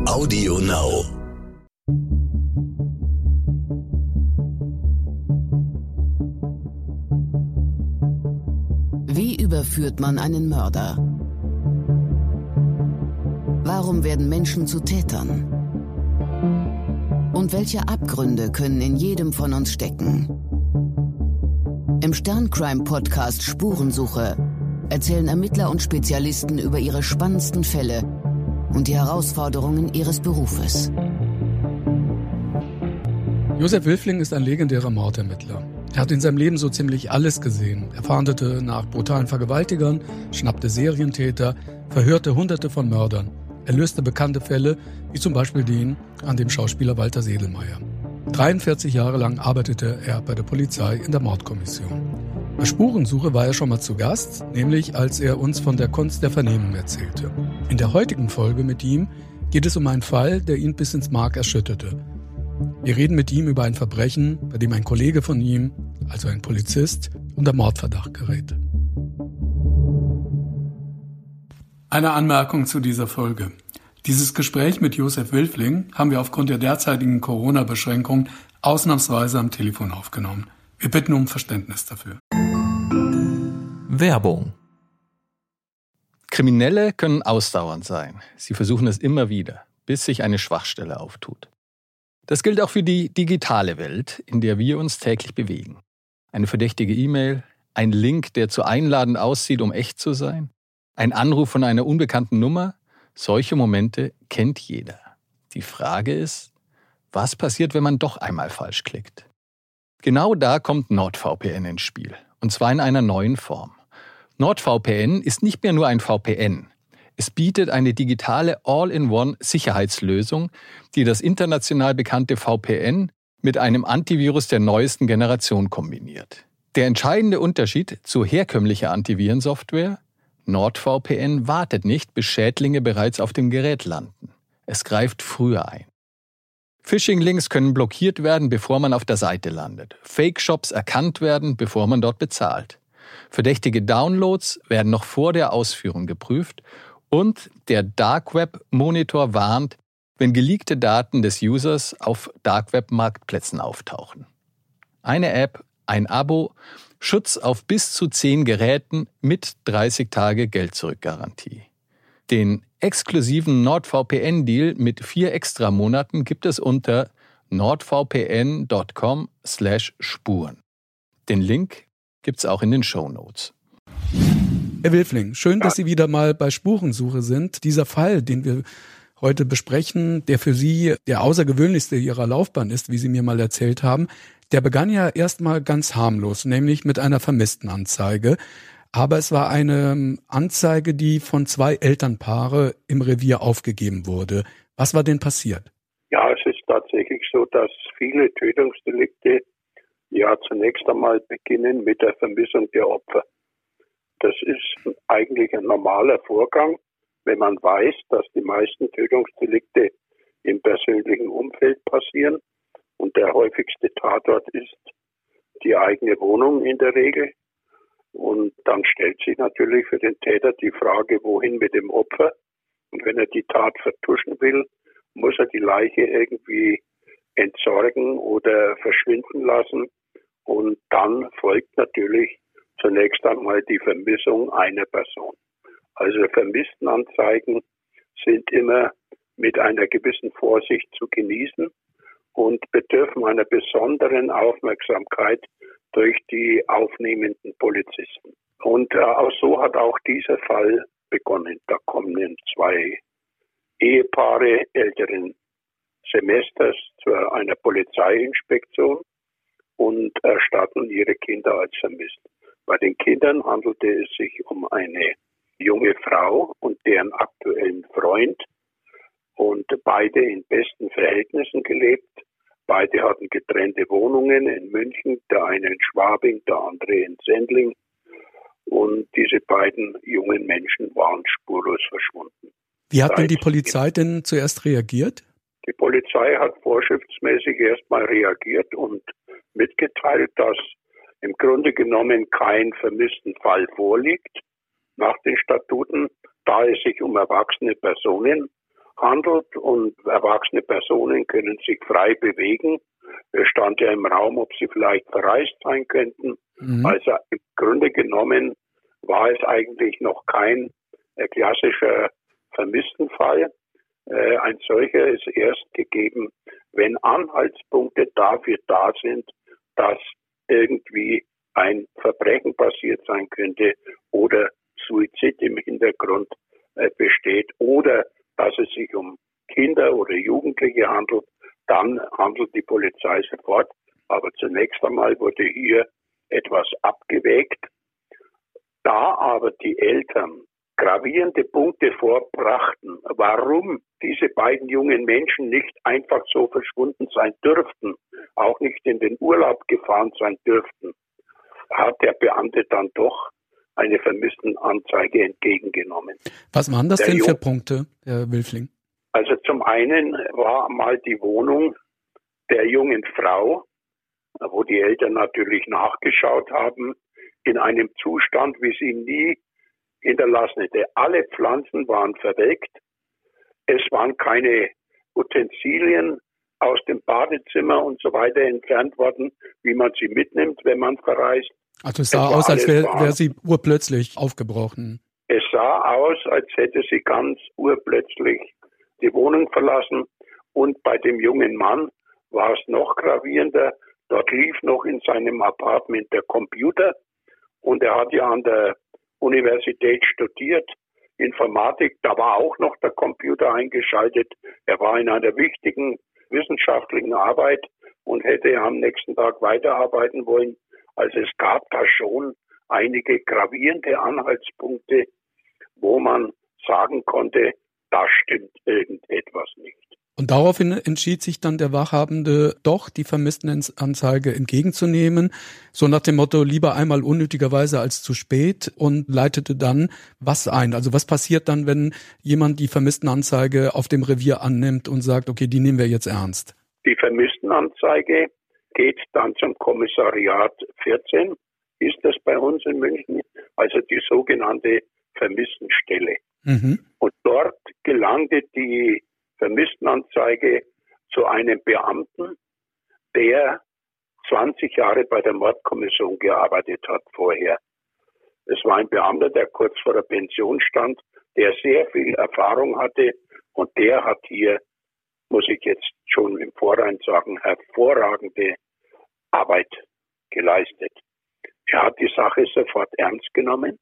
Audio Now. Wie überführt man einen Mörder? Warum werden Menschen zu Tätern? Und welche Abgründe können in jedem von uns stecken? Im Stern-Crime-Podcast Spurensuche erzählen Ermittler und Spezialisten über ihre spannendsten Fälle und die Herausforderungen ihres Berufes. Josef Wilfling ist ein legendärer Mordermittler. Er hat in seinem Leben so ziemlich alles gesehen. Er fahndete nach brutalen Vergewaltigern, schnappte Serientäter, verhörte Hunderte von Mördern. Er löste bekannte Fälle, wie zum Beispiel den an dem Schauspieler Walter Sedelmaier. 43 Jahre lang arbeitete er bei der Polizei in der Mordkommission. Bei Spurensuche war er schon mal zu Gast, nämlich als er uns von der Kunst der Vernehmung erzählte. In der heutigen Folge mit ihm geht es um einen Fall, der ihn bis ins Mark erschütterte. Wir reden mit ihm über ein Verbrechen, bei dem ein Kollege von ihm, also ein Polizist, unter Mordverdacht gerät. Eine Anmerkung zu dieser Folge. Dieses Gespräch mit Josef Wilfling haben wir aufgrund der derzeitigen Corona-Beschränkungen ausnahmsweise am Telefon aufgenommen. Wir bitten um Verständnis dafür. Werbung. Kriminelle können ausdauernd sein. Sie versuchen es immer wieder, bis sich eine Schwachstelle auftut. Das gilt auch für die digitale Welt, in der wir uns täglich bewegen. Eine verdächtige E-Mail, ein Link, der zu einladend aussieht, um echt zu sein, ein Anruf von einer unbekannten Nummer. Solche Momente kennt jeder. Die Frage ist, was passiert, wenn man doch einmal falsch klickt? Genau da kommt NordVPN ins Spiel, und zwar in einer neuen Form. NordVPN ist nicht mehr nur ein VPN. Es bietet eine digitale All-in-One-Sicherheitslösung, die das international bekannte VPN mit einem Antivirus der neuesten Generation kombiniert. Der entscheidende Unterschied zu herkömmlicher Antivirensoftware: NordVPN wartet nicht, bis Schädlinge bereits auf dem Gerät landen. Es greift früher ein. Phishing-Links können blockiert werden, bevor man auf der Seite landet. Fake-Shops erkannt werden, bevor man dort bezahlt. Verdächtige Downloads werden noch vor der Ausführung geprüft und der Dark Web-Monitor warnt, wenn geleakte Daten des Users auf Dark Web-Marktplätzen auftauchen. Eine App, ein Abo, Schutz auf bis zu 10 Geräten mit 30 Tage Geld-Zurück-Garantie. Den exklusiven NordVPN-Deal mit 4 Extra-Monaten gibt es unter nordvpn.com/Spuren. Den Link gibt's auch in den Shownotes. Herr Wilfling, schön, dass Sie wieder mal bei Spurensuche sind. Dieser Fall, den wir heute besprechen, der für Sie der außergewöhnlichste Ihrer Laufbahn ist, wie Sie mir mal erzählt haben, der begann ja erstmal ganz harmlos, nämlich mit einer Vermisstenanzeige. Aber es war eine Anzeige, die von 2 Elternpaare im Revier aufgegeben wurde. Was war denn passiert? Ja, es ist tatsächlich so, dass viele Tötungsdelikte ja zunächst einmal beginnen mit der Vermissung der Opfer. Das ist eigentlich ein normaler Vorgang, wenn man weiß, dass die meisten Tötungsdelikte im persönlichen Umfeld passieren. Und der häufigste Tatort ist die eigene Wohnung in der Regel. Und dann stellt sich natürlich für den Täter die Frage, wohin mit dem Opfer? Und wenn er die Tat vertuschen will, muss er die Leiche irgendwie entsorgen oder verschwinden lassen. Und dann folgt natürlich zunächst einmal die Vermissung einer Person. Also Vermisstenanzeigen sind immer mit einer gewissen Vorsicht zu genießen und bedürfen einer besonderen Aufmerksamkeit durch die aufnehmenden Polizisten. Und auch so hat auch dieser Fall begonnen. Da kommen 2 Ehepaare älteren Semesters zu einer Polizeiinspektion und erstatten ihre Kinder als vermisst. Bei den Kindern handelte es sich um eine junge Frau und deren aktuellen Freund und beide in besten Verhältnissen gelebt. Beide hatten getrennte Wohnungen in München, der eine in Schwabing, der andere in Sendling. Und diese beiden jungen Menschen waren spurlos verschwunden. Wie hat denn die Polizei denn zuerst reagiert? Die Polizei hat vorschriftsmäßig erstmal reagiert und mitgeteilt, dass im Grunde genommen kein vermissten Fall vorliegt nach den Statuten, da es sich um erwachsene Personen handelt und erwachsene Personen können sich frei bewegen. Es stand ja im Raum, ob sie vielleicht verreist sein könnten. Also im Grunde genommen war es eigentlich noch kein klassischer Vermisstenfall. Ein solcher ist erst gegeben, wenn Anhaltspunkte dafür da sind, dass irgendwie ein Verbrechen passiert sein könnte oder Suizid im Hintergrund besteht oder dass es sich um Kinder oder Jugendliche handelt, dann handelt die Polizei sofort. Aber zunächst einmal wurde hier etwas abgewägt. Da aber die Eltern gravierende Punkte vorbrachten, warum diese beiden jungen Menschen nicht einfach so verschwunden sein dürften, auch nicht in den Urlaub gefahren sein dürften, hat der Beamte dann doch eine Vermisstenanzeige entgegengenommen. Was waren das denn für Punkte, Herr Wilfling? Also zum einen war mal die Wohnung der jungen Frau, wo die Eltern natürlich nachgeschaut haben, in einem Zustand, wie sie nie hinterlassen hätte. Alle Pflanzen waren verwelkt. Es waren keine Utensilien aus dem Badezimmer und so weiter entfernt worden, wie man sie mitnimmt, wenn man verreist. Also es sah aus, als wäre sie urplötzlich aufgebrochen. Es sah aus, als hätte sie ganz urplötzlich die Wohnung verlassen. Und bei dem jungen Mann war es noch gravierender. Dort lief noch in seinem Apartment der Computer. Und er hat ja an der Universität studiert, Informatik. Da war auch noch der Computer eingeschaltet. Er war in einer wichtigen wissenschaftlichen Arbeit und hätte am nächsten Tag weiterarbeiten wollen. Also es gab da schon einige gravierende Anhaltspunkte, wo man sagen konnte, da stimmt irgendetwas nicht. Und daraufhin entschied sich dann der Wachhabende doch, die Vermisstenanzeige entgegenzunehmen, so nach dem Motto, lieber einmal unnötigerweise als zu spät, und leitete dann was ein? Also was passiert dann, wenn jemand die Vermisstenanzeige auf dem Revier annimmt und sagt, okay, die nehmen wir jetzt ernst? Die Vermisstenanzeige geht dann zum Kommissariat 14, ist das bei uns in München, also die sogenannte Vermisstenstelle. Und dort gelangte die Vermisstenanzeige zu einem Beamten, der 20 Jahre bei der Mordkommission gearbeitet hat vorher. Es war ein Beamter, der kurz vor der Pension stand, der sehr viel Erfahrung hatte, und der hat hier, muss ich jetzt schon im Vorhinein sagen, hervorragende Arbeit geleistet. Er hat die Sache sofort ernst genommen.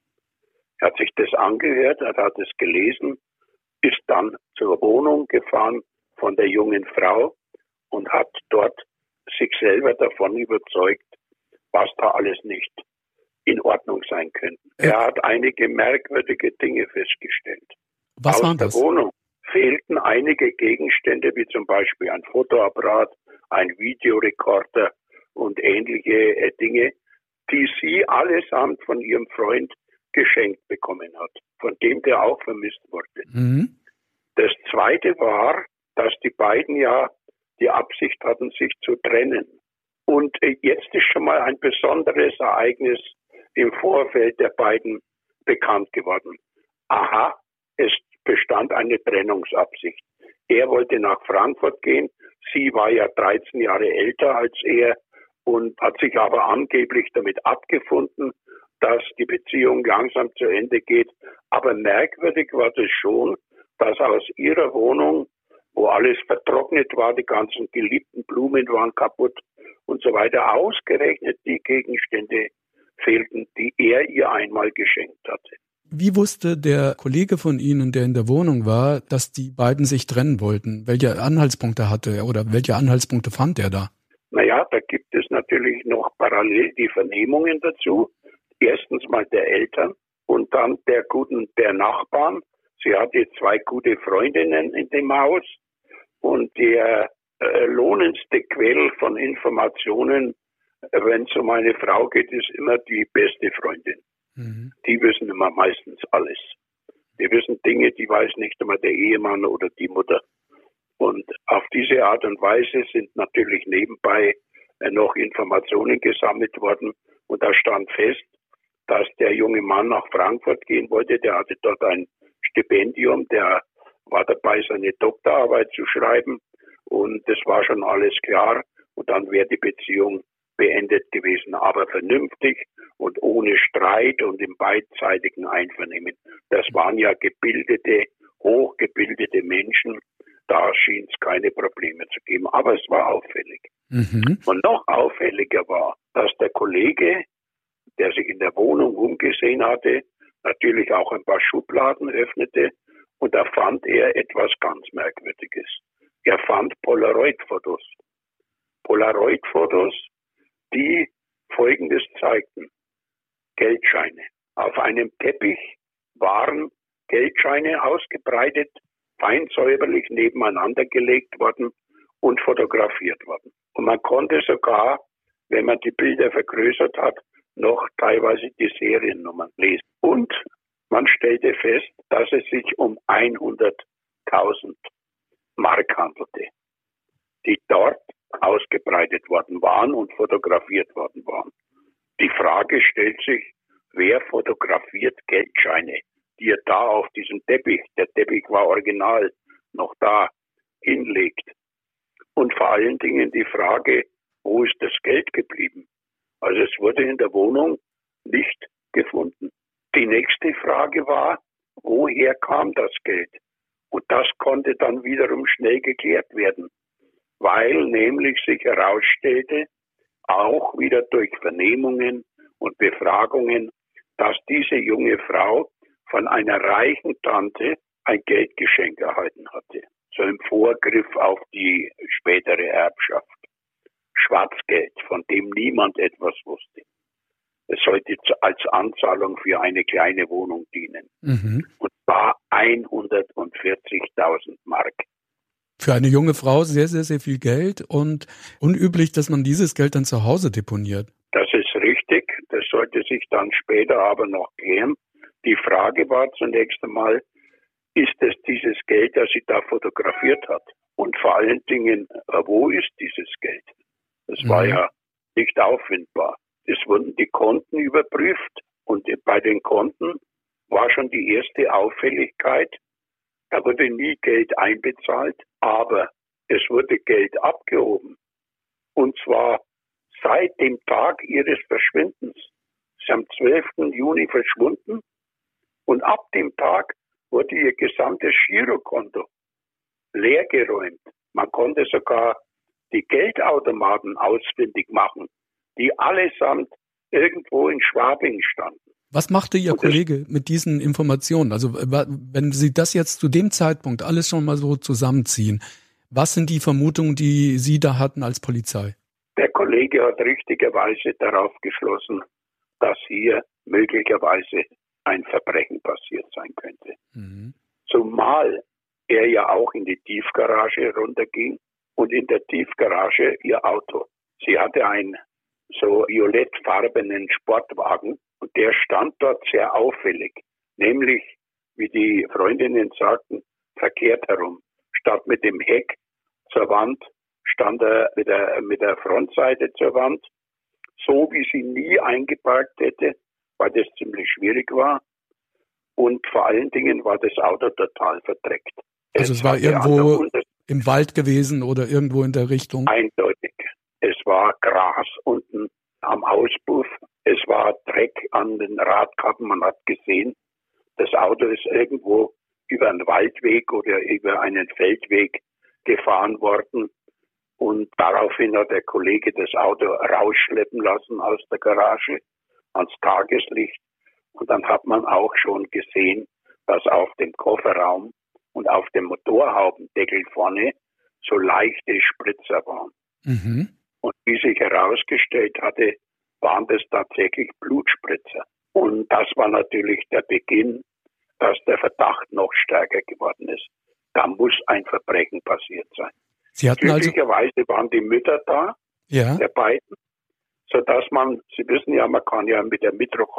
Er hat sich das angehört, er hat es gelesen, ist dann zur Wohnung gefahren von der jungen Frau und hat dort sich selber davon überzeugt, was da alles nicht in Ordnung sein könnte. Er hat einige merkwürdige Dinge festgestellt. Was waren das? Aus der Wohnung fehlten einige Gegenstände, wie zum Beispiel ein Fotoapparat, ein Videorekorder und ähnliche Dinge, die sie allesamt von ihrem Freund geschenkt bekommen hat, von dem der auch vermisst wurde. Das Zweite war, dass die beiden ja die Absicht hatten, sich zu trennen. Und jetzt ist schon mal ein besonderes Ereignis im Vorfeld der beiden bekannt geworden. Aha, es bestand eine Trennungsabsicht. Er wollte nach Frankfurt gehen, sie war ja 13 Jahre älter als er und hat sich aber angeblich damit abgefunden, dass die Beziehung langsam zu Ende geht. Aber merkwürdig war das schon, dass aus ihrer Wohnung, wo alles vertrocknet war, die ganzen geliebten Blumen waren kaputt und so weiter, ausgerechnet die Gegenstände fehlten, die er ihr einmal geschenkt hatte. Wie wusste der Kollege von Ihnen, der in der Wohnung war, dass die beiden sich trennen wollten? Welche Anhaltspunkte hatte er oder welche Anhaltspunkte fand er da? Naja, da gibt es natürlich noch parallel die Vernehmungen dazu. Erstens mal der Eltern und dann der Nachbarn. Sie hatte 2 gute Freundinnen in dem Haus und der lohnendste Quell von Informationen, wenn es um eine Frau geht, ist immer die beste Freundin. Die wissen immer meistens alles. Die wissen Dinge, die weiß nicht immer der Ehemann oder die Mutter. Und auf diese Art und Weise sind natürlich nebenbei noch Informationen gesammelt worden. Und da stand fest, dass der junge Mann nach Frankfurt gehen wollte. Der hatte dort ein Stipendium, der war dabei, dabei, seine Doktorarbeit zu schreiben und das war schon alles klar und dann wäre die Beziehung beendet gewesen, aber vernünftig und ohne Streit und im beidseitigen Einvernehmen. Das waren ja gebildete, hochgebildete Menschen, da schien es keine Probleme zu geben, aber es war auffällig. Und noch auffälliger war, dass der Kollege, der sich in der Wohnung umgesehen hatte, natürlich auch ein paar Schubladen öffnete und da fand er etwas ganz Merkwürdiges. Er fand Polaroid-Fotos. Polaroid-Fotos, die Folgendes zeigten. Geldscheine. Auf einem Teppich waren Geldscheine ausgebreitet, fein säuberlich nebeneinander gelegt worden und fotografiert worden. Und man konnte sogar, wenn man die Bilder vergrößert hat, noch teilweise die Seriennummern lesen. Und man stellte fest, dass es sich um 100.000 Mark handelte, die dort ausgebreitet worden waren und fotografiert worden waren. Die Frage stellt sich, wer fotografiert Geldscheine, die er da auf diesem Teppich, der Teppich war original, noch da hinlegt. Und vor allen Dingen die Frage, wo ist das Geld geblieben? Also es wurde in der Wohnung nicht gefunden. Die nächste Frage war, woher kam das Geld? Und das konnte dann wiederum schnell geklärt werden, weil nämlich sich herausstellte, auch wieder durch Vernehmungen und Befragungen, dass diese junge Frau von einer reichen Tante ein Geldgeschenk erhalten hatte. So im Vorgriff auf die spätere Erbschaft. Schwarzgeld, von dem niemand etwas wusste. Es sollte als Anzahlung für eine kleine Wohnung dienen. Und zwar 140.000 Mark. Für eine junge Frau sehr, sehr, sehr viel Geld und unüblich, dass man dieses Geld dann zu Hause deponiert. Das ist richtig. Das sollte sich dann später aber noch klären. Die Frage war zunächst einmal, ist es dieses Geld, das sie da fotografiert hat? Und vor allen Dingen, wo ist dieses Geld? Das war ja nicht auffindbar. Es wurden die Konten überprüft und bei den Konten war schon die erste Auffälligkeit. Da wurde nie Geld einbezahlt, aber es wurde Geld abgehoben. Und zwar seit dem Tag ihres Verschwindens. Sie ist am 12. Juni verschwunden und ab dem Tag wurde ihr gesamtes Girokonto leergeräumt. Man konnte sogar die Geldautomaten ausfindig machen, die allesamt irgendwo in Schwabing standen. Was machte Ihr Kollege mit diesen Informationen? Also wenn Sie das jetzt zu dem Zeitpunkt alles schon mal so zusammenziehen, was sind die Vermutungen, die Sie da hatten als Polizei? Der Kollege hat richtigerweise darauf geschlossen, dass hier möglicherweise ein Verbrechen passiert sein könnte. Zumal er ja auch in die Tiefgarage runterging und in der Tiefgarage ihr Auto. Sie hatte einen so violettfarbenen Sportwagen und der stand dort sehr auffällig. Nämlich, wie die Freundinnen sagten, verkehrt herum. Statt mit dem Heck zur Wand stand er mit der Frontseite zur Wand. So wie sie nie eingeparkt hätte, weil das ziemlich schwierig war. Und vor allen Dingen war das Auto total verdreckt. Also es war irgendwo im Wald gewesen oder irgendwo in der Richtung? Eindeutig. Es war Gras unten am Auspuff. Es war Dreck an den Radkappen. Man hat gesehen, das Auto ist irgendwo über einen Waldweg oder über einen Feldweg gefahren worden. Und daraufhin hat der Kollege das Auto rausschleppen lassen aus der Garage ans Tageslicht. Und dann hat man auch schon gesehen, dass auf dem Kofferraum und auf dem Motorhaubendeckel vorne so leichte Spritzer waren. Und wie sich herausgestellt hatte, waren das tatsächlich Blutspritzer. Und das war natürlich der Beginn, dass der Verdacht noch stärker geworden ist. Da muss ein Verbrechen passiert sein. Glücklicherweise waren die Mütter da, der beiden, sodass man, Sie wissen ja, man kann ja mit der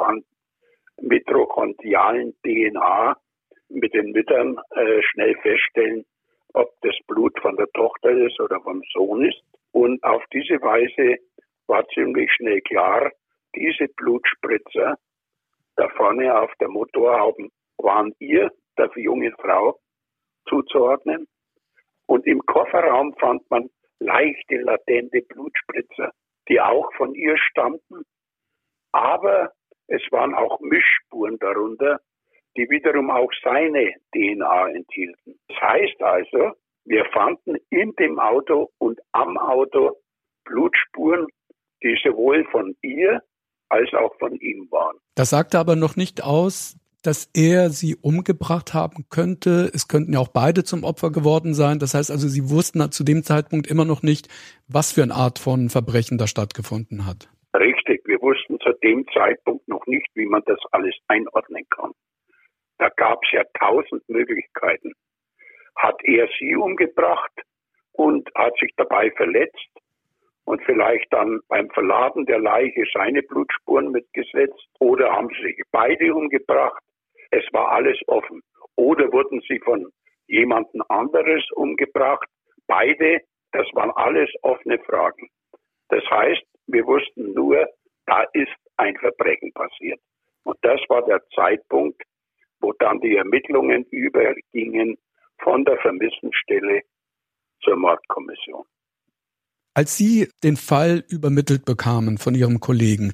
mitochondrialen DNA mit den Müttern schnell feststellen, ob das Blut von der Tochter ist oder vom Sohn ist. Und auf diese Weise war ziemlich schnell klar, diese Blutspritzer da vorne auf der Motorhaube waren ihr, der junge Frau, zuzuordnen. Und im Kofferraum fand man leichte, latente Blutspritzer, die auch von ihr stammten. Aber es waren auch Mischspuren darunter, die wiederum auch seine DNA enthielten. Das heißt also, wir fanden in dem Auto und am Auto Blutspuren, die sowohl von ihr als auch von ihm waren. Das sagte aber noch nicht aus, dass er sie umgebracht haben könnte. Es könnten ja auch beide zum Opfer geworden sein. Das heißt also, Sie wussten zu dem Zeitpunkt immer noch nicht, was für eine Art von Verbrechen da stattgefunden hat. Richtig, wir wussten zu dem Zeitpunkt noch nicht, wie man das alles einordnen kann. Da gab es ja 1000 Möglichkeiten. Hat er sie umgebracht und hat sich dabei verletzt und vielleicht dann beim Verladen der Leiche seine Blutspuren mitgesetzt? Oder haben sie sich beide umgebracht? Es war alles offen. Oder wurden sie von jemandem anderes umgebracht? Beide, das waren alles offene Fragen. Das heißt, wir wussten nur, da ist ein Verbrechen passiert. Und das war der Zeitpunkt, wo dann die Ermittlungen übergingen von der Vermisstenstelle zur Mordkommission. Als Sie den Fall übermittelt bekamen von Ihrem Kollegen,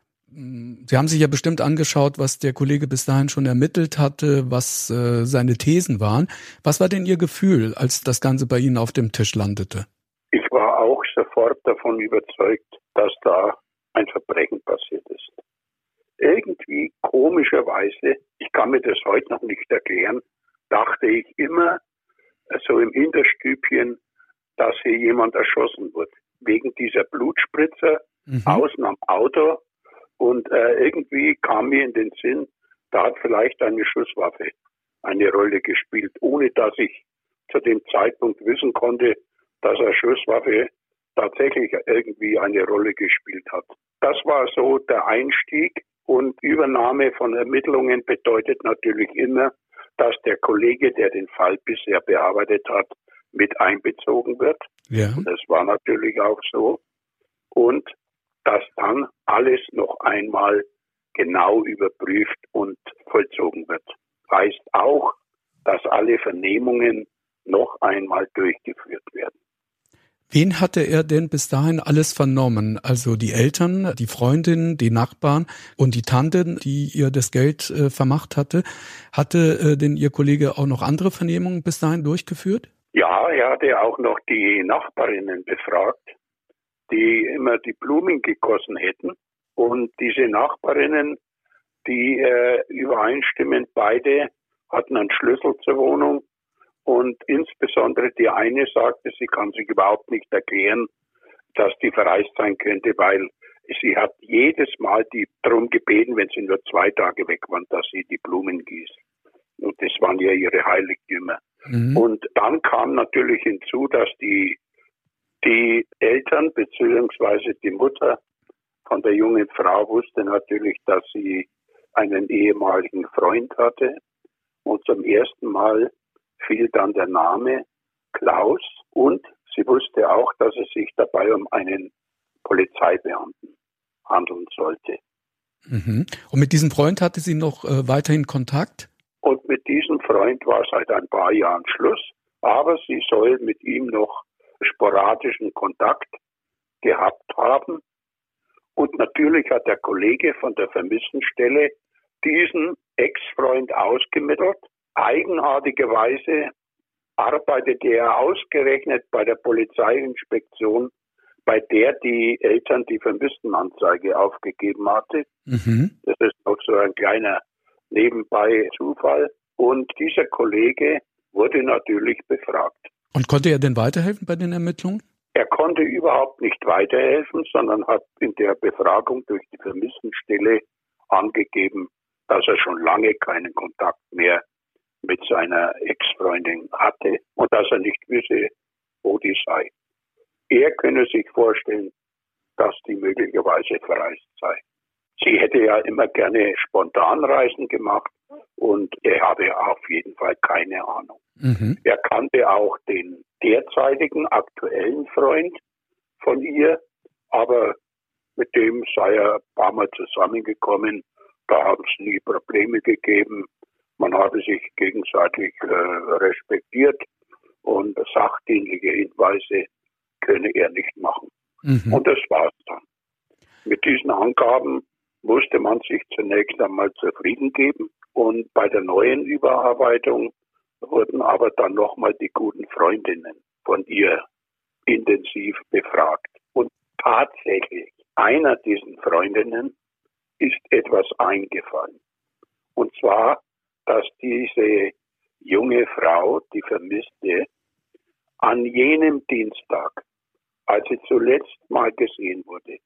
Sie haben sich ja bestimmt angeschaut, was der Kollege bis dahin schon ermittelt hatte, was seine Thesen waren. Was war denn Ihr Gefühl, als das Ganze bei Ihnen auf dem Tisch landete? Ich war auch sofort davon überzeugt, dass da ein Verbrechen passiert ist. Irgendwie komischerweise, ich kann mir das heute noch nicht erklären, dachte ich immer so im Hinterstübchen, dass hier jemand erschossen wird. Wegen dieser Blutspritzer außen am Auto. Und irgendwie kam mir in den Sinn, da hat vielleicht eine Schusswaffe eine Rolle gespielt, ohne dass ich zu dem Zeitpunkt wissen konnte, dass eine Schusswaffe tatsächlich irgendwie eine Rolle gespielt hat. Das war so der Einstieg, und Übernahme von Ermittlungen bedeutet natürlich immer, dass der Kollege, der den Fall bisher bearbeitet hat, mit einbezogen wird. Ja. Das war natürlich auch so. Und dass dann alles noch einmal genau überprüft und vollzogen wird. Heißt auch, dass alle Vernehmungen noch einmal durchgeführt werden. Wen hatte er denn bis dahin alles vernommen? Also die Eltern, die Freundin, die Nachbarn und die Tante, die ihr das Geld vermacht hatte. Hatte denn Ihr Kollege auch noch andere Vernehmungen bis dahin durchgeführt? Ja, er hatte auch noch die Nachbarinnen befragt, die immer die Blumen gegossen hätten. Und diese Nachbarinnen, die übereinstimmend beide hatten einen Schlüssel zur Wohnung. Und insbesondere die eine sagte, sie kann sich überhaupt nicht erklären, dass die verreist sein könnte, weil sie hat jedes Mal die darum gebeten, wenn sie nur 2 Tage weg waren, dass sie die Blumen gießt. Und das waren ja ihre Heiligtümer. Und dann kam natürlich hinzu, dass die Eltern bzw. die Mutter von der jungen Frau wusste natürlich, dass sie einen ehemaligen Freund hatte. Und zum ersten Mal fiel dann der Name Klaus, und sie wusste auch, dass es sich dabei um einen Polizeibeamten handeln sollte. Und mit diesem Freund hatte sie noch weiterhin Kontakt? Und mit diesem Freund war seit ein paar Jahren Schluss, aber sie soll mit ihm noch sporadischen Kontakt gehabt haben. Und natürlich hat der Kollege von der Vermisstenstelle diesen Ex-Freund ausgemittelt. Eigenartigerweise arbeitete er ausgerechnet bei der Polizeiinspektion, bei der die Eltern die Vermisstenanzeige aufgegeben hatte. Das ist auch so ein kleiner Nebenbei-Zufall. Und dieser Kollege wurde natürlich befragt. Und konnte er denn weiterhelfen bei den Ermittlungen? Er konnte überhaupt nicht weiterhelfen, sondern hat in der Befragung durch die Vermisstenstelle angegeben, dass er schon lange keinen Kontakt mehr mit seiner Ex-Freundin hatte und dass er nicht wisse, wo die sei. Er könne sich vorstellen, dass die möglicherweise verreist sei. Sie hätte ja immer gerne Spontanreisen gemacht und er habe auf jeden Fall keine Ahnung. Er kannte auch den derzeitigen aktuellen Freund von ihr, aber mit dem sei er ein paar Mal zusammengekommen. Da haben es nie Probleme gegeben. Man habe sich gegenseitig respektiert und sachdienliche Hinweise könne er nicht machen. Und das war's dann. Mit diesen Angaben musste man sich zunächst einmal zufrieden geben und bei der neuen Überarbeitung wurden aber dann nochmal die guten Freundinnen von ihr intensiv befragt. Und tatsächlich, einer diesen Freundinnen ist etwas eingefallen. Und zwar, dass diese junge Frau, die Vermisste, an jenem Dienstag, als sie zuletzt mal gesehen wurde,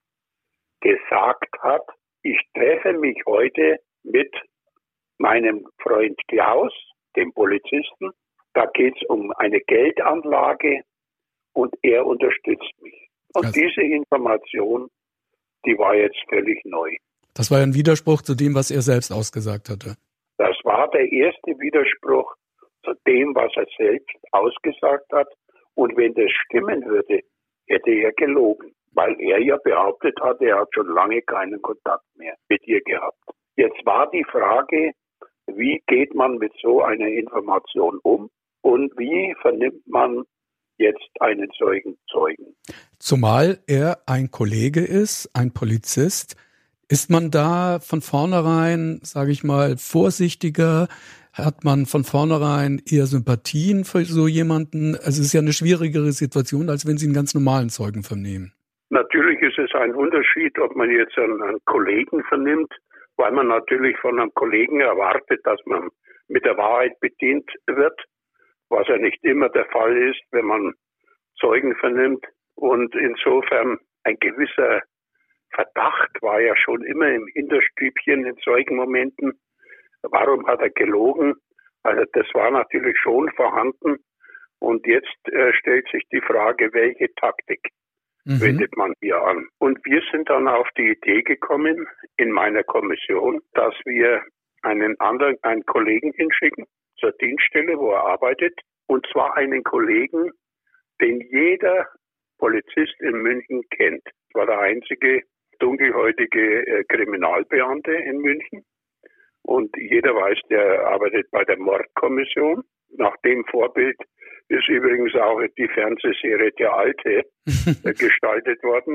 gesagt hat, ich treffe mich heute mit meinem Freund Klaus, dem Polizisten. Da geht es um eine Geldanlage und er unterstützt mich. Und diese Information, die war jetzt völlig neu. Das war ein Widerspruch zu dem, was er selbst ausgesagt hatte. Das war der erste Widerspruch zu dem, was er selbst ausgesagt hat. Und wenn das stimmen würde, hätte er gelogen, weil er ja behauptet hat, er hat schon lange keinen Kontakt mehr mit ihr gehabt. Jetzt war die Frage, wie geht man mit so einer Information um und wie vernimmt man jetzt einen solchen Zeugen? Zumal er ein Kollege ist, ein Polizist. Ist man da von vornherein, sage ich mal, vorsichtiger? Hat man von vornherein eher Sympathien für so jemanden? Also es ist ja eine schwierigere Situation, als wenn Sie einen ganz normalen Zeugen vernehmen. Natürlich ist es ein Unterschied, ob man jetzt einen Kollegen vernimmt, weil man natürlich von einem Kollegen erwartet, dass man mit der Wahrheit bedient wird, was ja nicht immer der Fall ist, wenn man Zeugen vernimmt. Und insofern ein gewisser Verdacht war ja schon immer im Hinterstübchen in solchen Momenten. Warum hat er gelogen? Also das war natürlich schon vorhanden. Und jetzt stellt sich die Frage, welche Taktik wendet man hier an? Und wir sind dann auf die Idee gekommen in meiner Kommission, dass wir einen Kollegen hinschicken zur Dienststelle, wo er arbeitet. Und zwar einen Kollegen, den jeder Polizist in München kennt. Das war der einzige dunkelhäutige Kriminalbeamte in München. Und jeder weiß, der arbeitet bei der Mordkommission. Nach dem Vorbild ist übrigens auch die Fernsehserie Der Alte gestaltet worden.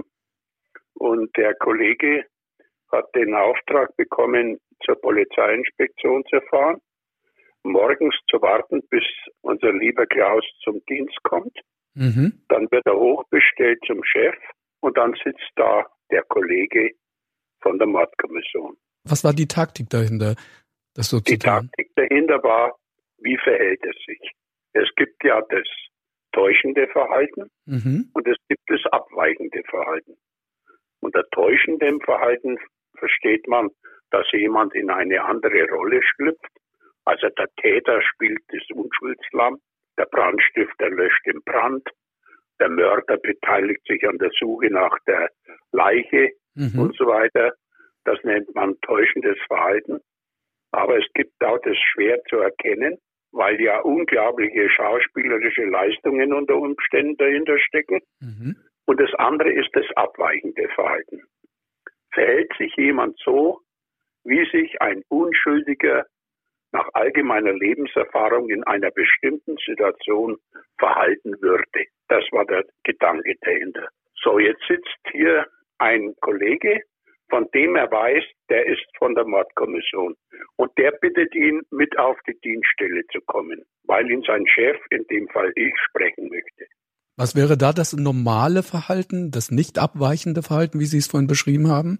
Und der Kollege hat den Auftrag bekommen, zur Polizeiinspektion zu fahren, morgens zu warten, bis unser lieber Klaus zum Dienst kommt. Dann wird er hochbestellt zum Chef und dann sitzt da der Kollege von der Mordkommission. Was war die Taktik dahinter, das so zu tun? Die Taktik dahinter war, wie verhält es sich? Es gibt ja das täuschende Verhalten und es gibt das abweichende Verhalten. Unter täuschendem Verhalten versteht man, dass jemand in eine andere Rolle schlüpft. Also der Täter spielt das Unschuldslamm, der Brandstifter löscht den Brand, der Mörder beteiligt sich an der Suche nach der Leiche und so weiter. Das nennt man täuschendes Verhalten. Aber es gibt auch das schwer zu erkennen, weil ja unglaubliche schauspielerische Leistungen unter Umständen dahinter stecken. Und das andere ist das abweichende Verhalten. Verhält sich jemand so, wie sich ein Unschuldiger nach allgemeiner Lebenserfahrung in einer bestimmten Situation verhalten würde? Das war der Gedanke dahinter. So, jetzt sitzt hier ein Kollege, von dem er weiß, der ist von der Mordkommission. Und der bittet ihn, mit auf die Dienststelle zu kommen, weil ihn sein Chef, in dem Fall ich, sprechen möchte. Was wäre da das normale Verhalten, das nicht abweichende Verhalten, wie Sie es vorhin beschrieben haben?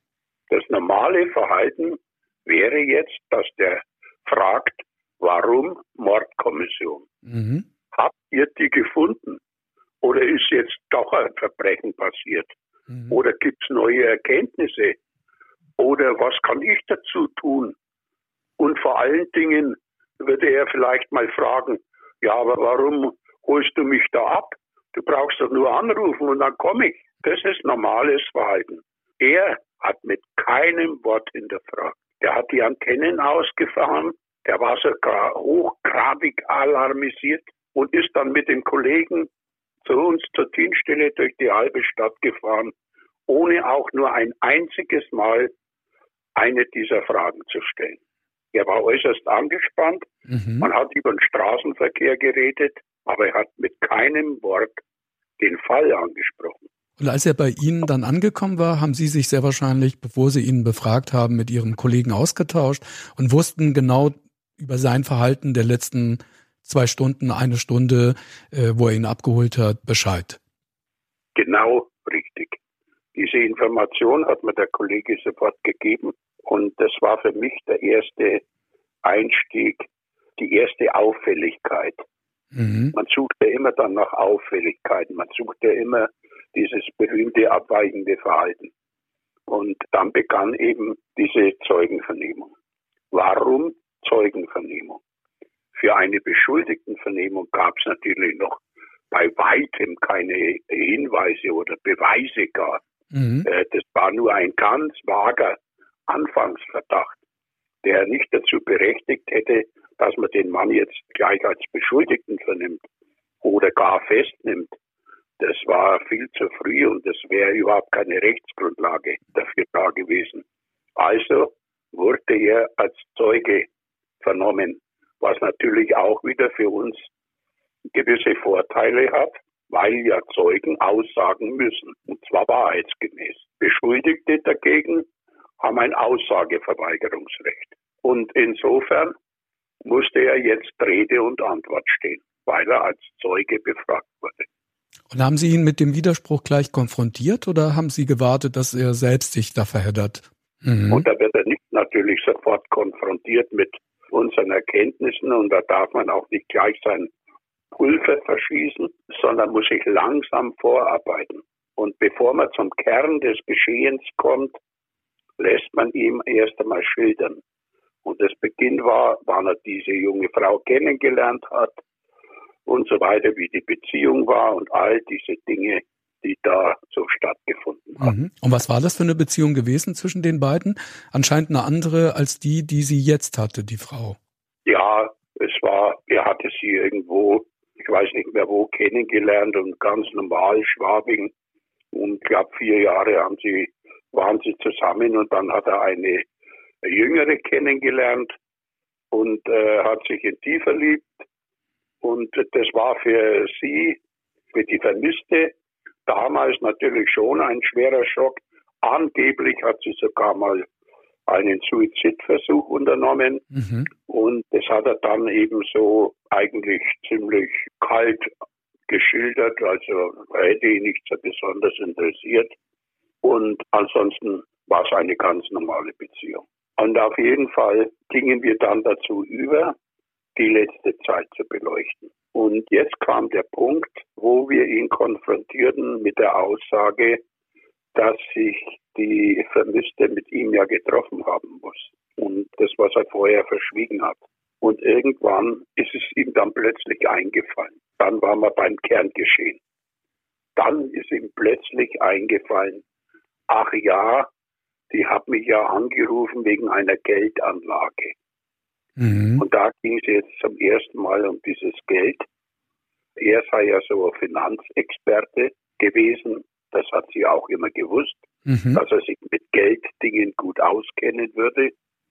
Das normale Verhalten wäre jetzt, dass der fragt, warum Mordkommission? Habt ihr die gefunden? Oder ist jetzt doch ein Verbrechen passiert? Oder gibt es neue Erkenntnisse? Oder was kann ich dazu tun? Und vor allen Dingen würde er vielleicht mal fragen, ja, aber warum holst du mich da ab? Du brauchst doch nur anrufen und dann komme ich. Das ist normales Verhalten. Er hat mit keinem Wort hinterfragt. Der hat die Antennen ausgefahren, der war sogar hochgradig alarmisiert und ist dann mit dem Kollegen zu uns zur Dienststelle durch die halbe Stadt gefahren, ohne auch nur ein einziges Mal eine dieser Fragen zu stellen. Er war äußerst angespannt. Man hat über den Straßenverkehr geredet, aber er hat mit keinem Wort den Fall angesprochen. Und als er bei Ihnen dann angekommen war, haben Sie sich sehr wahrscheinlich, bevor Sie ihn befragt haben, mit Ihrem Kollegen ausgetauscht und wussten genau über sein Verhalten der letzten 2 Stunden, 1 Stunde, wo er ihn abgeholt hat, Bescheid. Genau richtig. Diese Information hat mir der Kollege sofort gegeben und das war für mich der erste Einstieg, die erste Auffälligkeit. Man sucht ja immer dann nach Auffälligkeiten, man sucht ja immer dieses berühmte abweichende Verhalten. Und dann begann eben diese Zeugenvernehmung. Warum Zeugenvernehmung? Für eine Beschuldigtenvernehmung gab es natürlich noch bei weitem keine Hinweise oder Beweise gar. Das war nur ein ganz vager Anfangsverdacht, der nicht dazu berechtigt hätte, dass man den Mann jetzt gleich als Beschuldigten vernimmt oder gar festnimmt. Das war viel zu früh und das wäre überhaupt keine Rechtsgrundlage dafür da gewesen. Also wurde er als Zeuge vernommen, was natürlich auch wieder für uns gewisse Vorteile hat, weil ja Zeugen aussagen müssen, und zwar wahrheitsgemäß. Beschuldigte dagegen haben ein Aussageverweigerungsrecht. Und insofern musste er jetzt Rede und Antwort stehen, weil er als Zeuge befragt wurde. Und haben Sie ihn mit dem Widerspruch gleich konfrontiert oder haben Sie gewartet, dass er selbst sich da verheddert? Und da wird er nicht natürlich sofort konfrontiert mit unseren Erkenntnissen und da darf man auch nicht gleich sein Pulver verschießen, sondern muss sich langsam vorarbeiten. Und bevor man zum Kern des Geschehens kommt, lässt man ihm erst einmal schildern. Und das Beginn war, wann er diese junge Frau kennengelernt hat und so weiter, wie die Beziehung war und all diese Dinge, die da so stattgefunden haben. Und was war das für eine Beziehung gewesen zwischen den beiden? Anscheinend eine andere als die sie jetzt hatte, die Frau. Ja, er hatte sie irgendwo, ich weiß nicht mehr wo, kennengelernt und ganz normal Schwabing. Und ich glaube 4 Jahre waren sie zusammen und dann hat er eine Jüngere kennengelernt und hat sich in die verliebt. Und das war für sie, für die Vermisste, damals natürlich schon ein schwerer Schock. Angeblich hat sie sogar mal einen Suizidversuch unternommen. Und das hat er dann eben so eigentlich ziemlich kalt geschildert. Also hätte ihn nicht so besonders interessiert. Und ansonsten war es eine ganz normale Beziehung. Und auf jeden Fall gingen wir dann dazu über, die letzte Zeit zu beleuchten. Und jetzt kam der Punkt, wo wir ihn konfrontierten mit der Aussage, dass sich die Vermisste mit ihm ja getroffen haben muss. Und das, was er vorher verschwiegen hat. Und irgendwann ist es ihm dann plötzlich eingefallen. Dann waren wir beim Kerngeschehen. Dann ist ihm plötzlich eingefallen, ach ja, die hat mich ja angerufen wegen einer Geldanlage. Und da ging es jetzt zum ersten Mal um dieses Geld. Er sei ja so ein Finanzexperte gewesen. Das hat sie auch immer gewusst, dass er sich mit Gelddingen gut auskennen würde.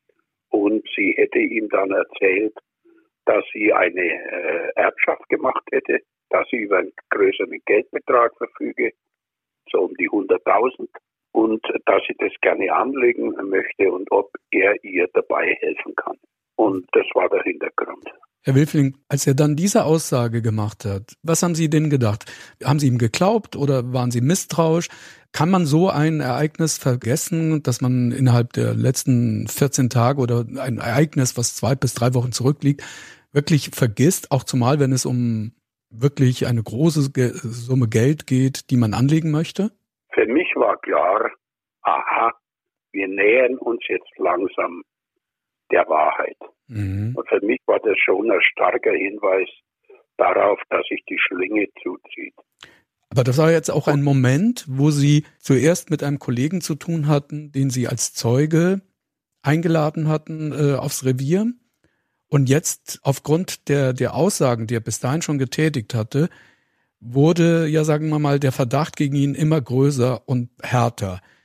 Und sie hätte ihm dann erzählt, dass sie eine Erbschaft gemacht hätte, dass sie über einen größeren Geldbetrag verfüge, so um die 100.000. Und dass sie das gerne anlegen möchte und ob er ihr dabei helfen kann. Und das war der Hintergrund. Herr Wilfling, als er dann diese Aussage gemacht hat, was haben Sie denn gedacht? Haben Sie ihm geglaubt oder waren Sie misstrauisch? Kann man so ein Ereignis vergessen, dass man innerhalb der letzten 14 Tage oder ein Ereignis, was 2 bis 3 Wochen zurückliegt, wirklich vergisst, auch zumal, wenn es um wirklich eine große Summe Geld geht, die man anlegen möchte? Für mich war klar, aha, wir nähern uns jetzt langsam der Wahrheit. Und für mich war das schon ein starker Hinweis darauf, dass sich die Schlinge zuzieht. Aber das war jetzt auch ein Moment, wo Sie zuerst mit einem Kollegen zu tun hatten, den Sie als Zeuge eingeladen hatten aufs Revier. Und jetzt aufgrund der Aussagen, die er bis dahin schon getätigt hatte, wurde, ja sagen wir mal, der Verdacht gegen ihn immer größer und härter.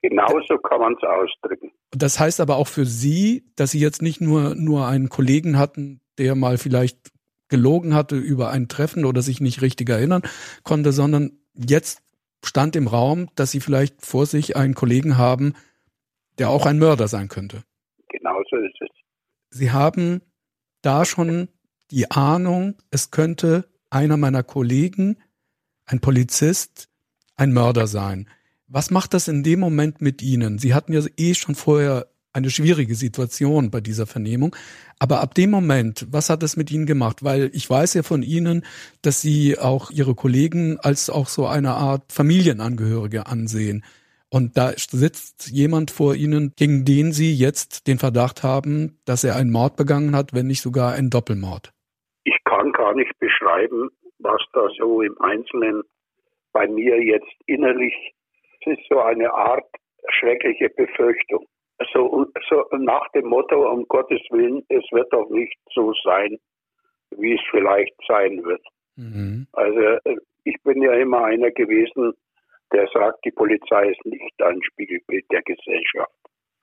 Genauso kann man es ausdrücken. Das heißt aber auch für Sie, dass Sie jetzt nicht nur einen Kollegen hatten, der mal vielleicht gelogen hatte über ein Treffen oder sich nicht richtig erinnern konnte, sondern jetzt stand im Raum, dass Sie vielleicht vor sich einen Kollegen haben, der auch ein Mörder sein könnte. Genauso ist es. Sie haben da schon die Ahnung, es könnte einer meiner Kollegen, ein Polizist, ein Mörder sein. Was macht das in dem Moment mit Ihnen? Sie hatten ja schon vorher eine schwierige Situation bei dieser Vernehmung. Aber ab dem Moment, was hat es mit Ihnen gemacht? Weil ich weiß ja von Ihnen, dass Sie auch Ihre Kollegen als auch so eine Art Familienangehörige ansehen. Und da sitzt jemand vor Ihnen, gegen den Sie jetzt den Verdacht haben, dass er einen Mord begangen hat, wenn nicht sogar einen Doppelmord. Ich kann gar nicht beschreiben, was da so im Einzelnen bei mir jetzt innerlich, es ist so eine Art schreckliche Befürchtung. So nach dem Motto, um Gottes Willen, es wird doch nicht so sein, wie es vielleicht sein wird. Mhm. Also ich bin ja immer einer gewesen, der sagt, die Polizei ist nicht ein Spiegelbild der Gesellschaft,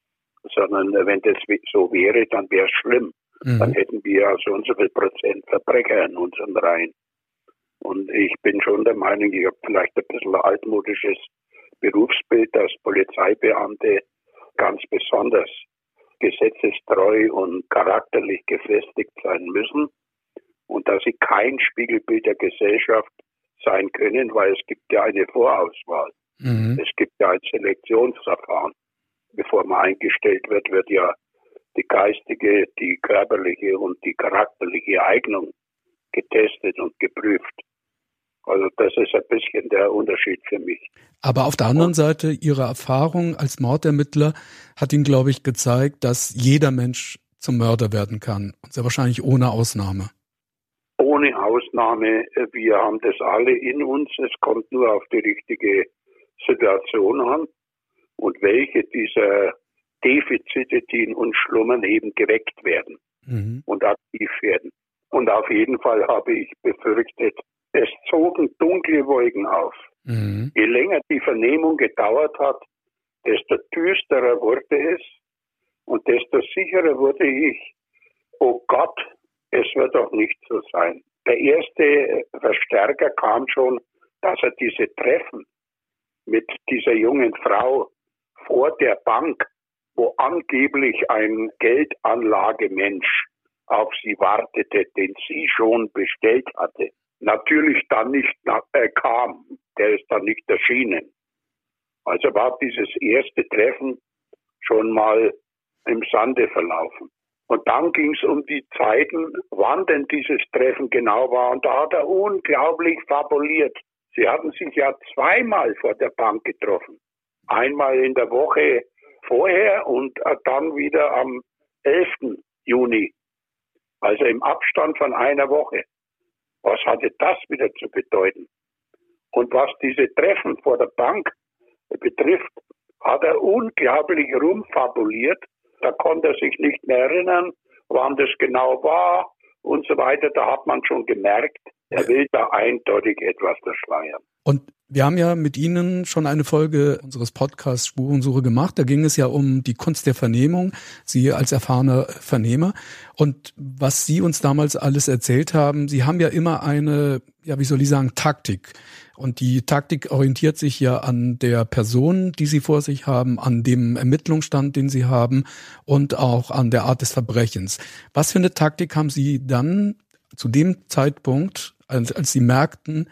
sondern wenn das so wäre, dann wäre es schlimm. Mhm. Dann hätten wir ja so und so viel Prozent Verbrecher in unseren Reihen. Und ich bin schon der Meinung, ich habe vielleicht ein bisschen ein altmodisches Berufsbild, dass Polizeibeamte ganz besonders gesetzestreu und charakterlich gefestigt sein müssen und dass sie kein Spiegelbild der Gesellschaft sein können, weil es gibt ja eine Vorauswahl. Mhm. Es gibt ja ein Selektionsverfahren. Bevor man eingestellt wird, wird ja die geistige, die körperliche und die charakterliche Eignung getestet und geprüft. Also das ist ein bisschen der Unterschied für mich. Aber auf der anderen Seite, Ihre Erfahrung als Mordermittler hat Ihnen, glaube ich, gezeigt, dass jeder Mensch zum Mörder werden kann. Und sehr wahrscheinlich ohne Ausnahme. Ohne Ausnahme. Wir haben das alle in uns. Es kommt nur auf die richtige Situation an. Und welche dieser Defizite, die in uns schlummern, eben geweckt werden und aktiv werden. Und auf jeden Fall habe ich befürchtet, es zogen dunkle Wolken auf. Mhm. Je länger die Vernehmung gedauert hat, desto düsterer wurde es und desto sicherer wurde ich, oh Gott, es wird doch nicht so sein. Der erste Verstärker kam schon, dass er diese Treffen mit dieser jungen Frau vor der Bank, wo angeblich ein Geldanlagemensch auf sie wartete, den sie schon bestellt hatte, natürlich dann nicht kam. Der ist dann nicht erschienen. Also war dieses erste Treffen schon mal im Sande verlaufen. Und dann ging es um die Zeiten, wann denn dieses Treffen genau war. Und da hat er unglaublich fabuliert. Sie hatten sich ja zweimal vor der Bank getroffen. Einmal in der Woche vorher und dann wieder am 11. Juni. Also im Abstand von einer Woche. Was hatte das wieder zu bedeuten? Und was diese Treffen vor der Bank betrifft, hat er unglaublich rumfabuliert. Da konnte er sich nicht mehr erinnern, wann das genau war und so weiter. Da hat man schon gemerkt, er will da eindeutig etwas verschleiern. Und wir haben ja mit Ihnen schon eine Folge unseres Podcasts Spurensuche gemacht. Da ging es ja um die Kunst der Vernehmung, Sie als erfahrener Vernehmer. Und was Sie uns damals alles erzählt haben, Sie haben ja immer eine, ja, wie soll ich sagen, Taktik. Und die Taktik orientiert sich ja an der Person, die Sie vor sich haben, an dem Ermittlungsstand, den Sie haben und auch an der Art des Verbrechens. Was für eine Taktik haben Sie dann zu dem Zeitpunkt, als Sie merkten,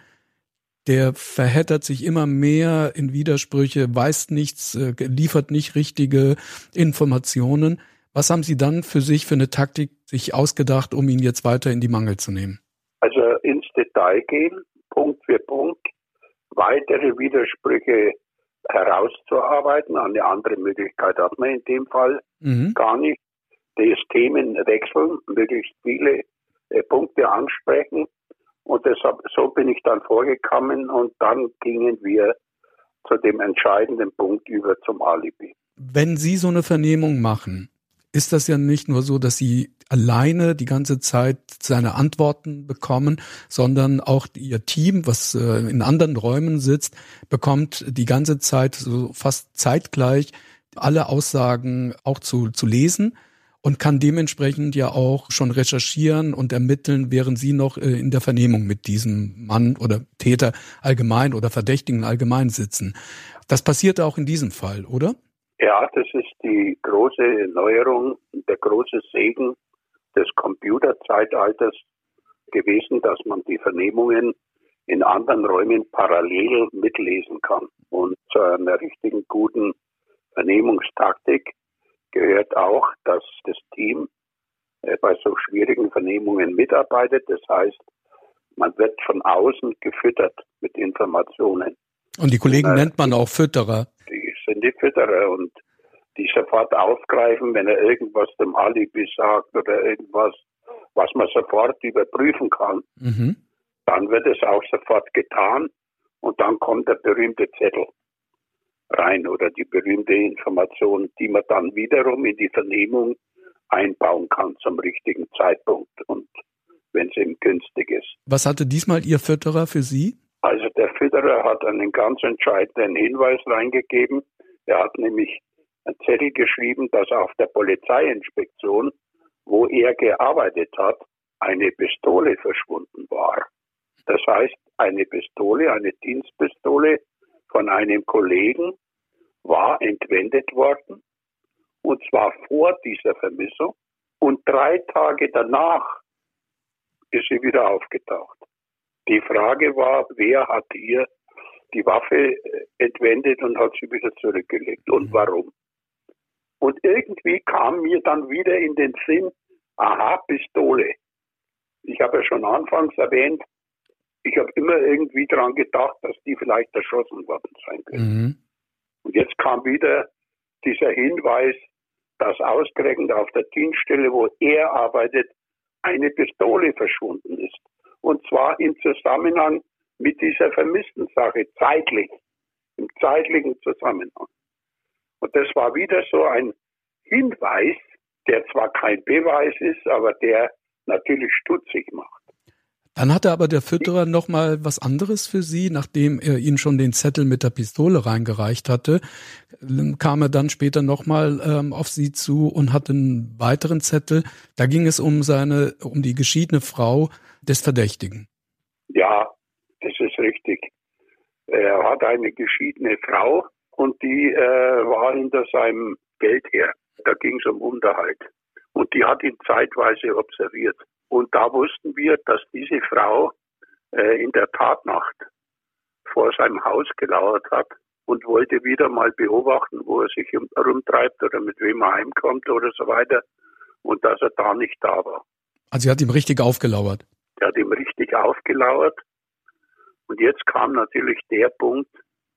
der verheddert sich immer mehr in Widersprüche, weiß nichts, liefert nicht richtige Informationen. Was haben Sie dann für sich für eine Taktik sich ausgedacht, um ihn jetzt weiter in die Mangel zu nehmen? Also ins Detail gehen, Punkt für Punkt, weitere Widersprüche herauszuarbeiten. Eine andere Möglichkeit hat man in dem Fall gar nicht. Das Themen wechseln, möglichst viele Punkte ansprechen. Und deshalb, so bin ich dann vorgekommen und dann gingen wir zu dem entscheidenden Punkt über zum Alibi. Wenn Sie so eine Vernehmung machen, ist das ja nicht nur so, dass Sie alleine die ganze Zeit seine Antworten bekommen, sondern auch Ihr Team, was in anderen Räumen sitzt, bekommt die ganze Zeit so fast zeitgleich alle Aussagen auch zu lesen und kann dementsprechend ja auch schon recherchieren und ermitteln, während Sie noch in der Vernehmung mit diesem Mann oder Täter allgemein oder Verdächtigen allgemein sitzen. Das passiert auch in diesem Fall, oder? Ja, das ist die große Neuerung, der große Segen des Computerzeitalters gewesen, dass man die Vernehmungen in anderen Räumen parallel mitlesen kann. Und zu einer richtigen guten Vernehmungstaktik gehört auch, dass das Team bei so schwierigen Vernehmungen mitarbeitet. Das heißt, man wird von außen gefüttert mit Informationen. Und die Kollegen nennt man auch Fütterer. Die sind die Fütterer und die sofort aufgreifen, wenn er irgendwas dem Alibi sagt oder irgendwas, was man sofort überprüfen kann. Mhm. Dann wird es auch sofort getan und dann kommt der berühmte Zettel rein oder die berühmte Information, die man dann wiederum in die Vernehmung einbauen kann zum richtigen Zeitpunkt und wenn es ihm günstig ist. Was hatte diesmal Ihr Fütterer für Sie? Also der Fütterer hat einen ganz entscheidenden Hinweis reingegeben. Er hat nämlich einen Zettel geschrieben, dass auf der Polizeiinspektion, wo er gearbeitet hat, eine Pistole verschwunden war. Das heißt, eine Pistole, eine Dienstpistole von einem Kollegen war entwendet worden, und zwar vor dieser Vermissung. Und 3 Tage danach ist sie wieder aufgetaucht. Die Frage war, wer hat ihr die Waffe entwendet und hat sie wieder zurückgelegt und warum? Und irgendwie kam mir dann wieder in den Sinn, aha, Pistole. Ich habe ja schon anfangs erwähnt, ich habe immer irgendwie daran gedacht, dass die vielleicht erschossen worden sein können. Mhm. Und jetzt kam wieder dieser Hinweis, dass ausgerechnet auf der Dienststelle, wo er arbeitet, eine Pistole verschwunden ist. Und zwar im Zusammenhang mit dieser vermissten Sache, zeitlich, im zeitlichen Zusammenhang. Und das war wieder so ein Hinweis, der zwar kein Beweis ist, aber der natürlich stutzig macht. Dann hatte aber der Fütterer noch mal was anderes für Sie, nachdem er Ihnen schon den Zettel mit der Pistole reingereicht hatte, kam er dann später noch mal auf Sie zu und hatte einen weiteren Zettel. Da ging es um die geschiedene Frau des Verdächtigen. Ja, das ist richtig. Er hat eine geschiedene Frau und die war hinter seinem Geld her. Da ging es um Unterhalt. Und die hat ihn zeitweise observiert. Und da wussten wir, dass diese Frau in der Tatnacht vor seinem Haus gelauert hat und wollte wieder mal beobachten, wo er sich herumtreibt oder mit wem er heimkommt oder so weiter. Und dass er da nicht da war. Also sie hat ihm richtig aufgelauert? Er hat ihm richtig aufgelauert. Und jetzt kam natürlich der Punkt,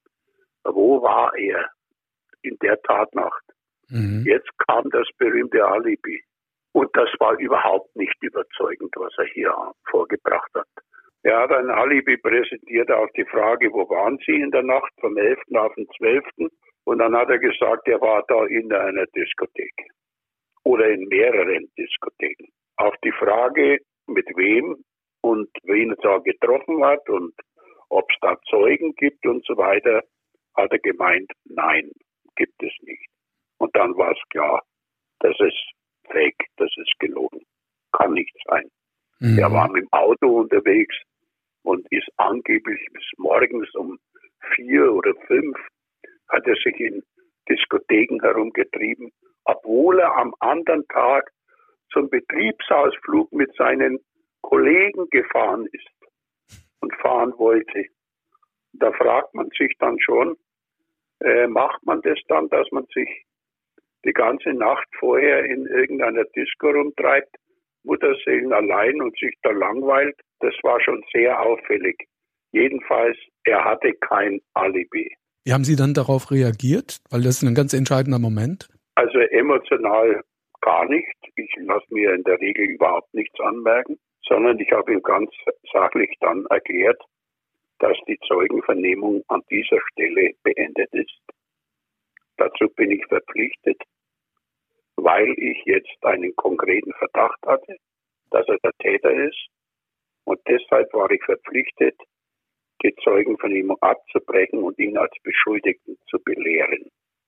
wo war er in der Tatnacht? Mhm. Jetzt kam das berühmte Alibi. Und das war überhaupt nicht überzeugend, was er hier vorgebracht hat. Er hat ein Alibi präsentiert auf die Frage, wo waren Sie in der Nacht vom 11. auf den 12. Und dann hat er gesagt, er war da in einer Diskothek oder in mehreren Diskotheken. Auf die Frage, mit wem und wen er da getroffen hat und ob es da Zeugen gibt und so weiter, hat er gemeint, nein, gibt es nicht. Und dann war es klar, das ist fake, das ist gelogen. Kann nicht sein. Mhm. Er war mit dem Auto unterwegs und ist angeblich bis morgens um 4 oder 5 hat er sich in Diskotheken herumgetrieben, obwohl er am anderen Tag zum Betriebsausflug mit seinen Kollegen gefahren ist und fahren wollte. Da fragt man sich dann schon, macht man das dann, dass man sich die ganze Nacht vorher in irgendeiner Disco rumtreibt, Mutterseelen allein und sich da langweilt? Das war schon sehr auffällig. Jedenfalls, er hatte kein Alibi. Wie haben Sie dann darauf reagiert? Weil das ist ein ganz entscheidender Moment. Also emotional gar nicht. Ich lasse mir in der Regel überhaupt nichts anmerken, sondern ich habe ihm ganz sachlich dann erklärt, dass die Zeugenvernehmung an dieser Stelle beendet ist. Dazu bin ich verpflichtet, weil ich jetzt einen konkreten Verdacht hatte, dass er der Täter ist. Und deshalb war ich verpflichtet, die Zeugenvernehmung abzubrechen und ihn als Beschuldigten zu belehren.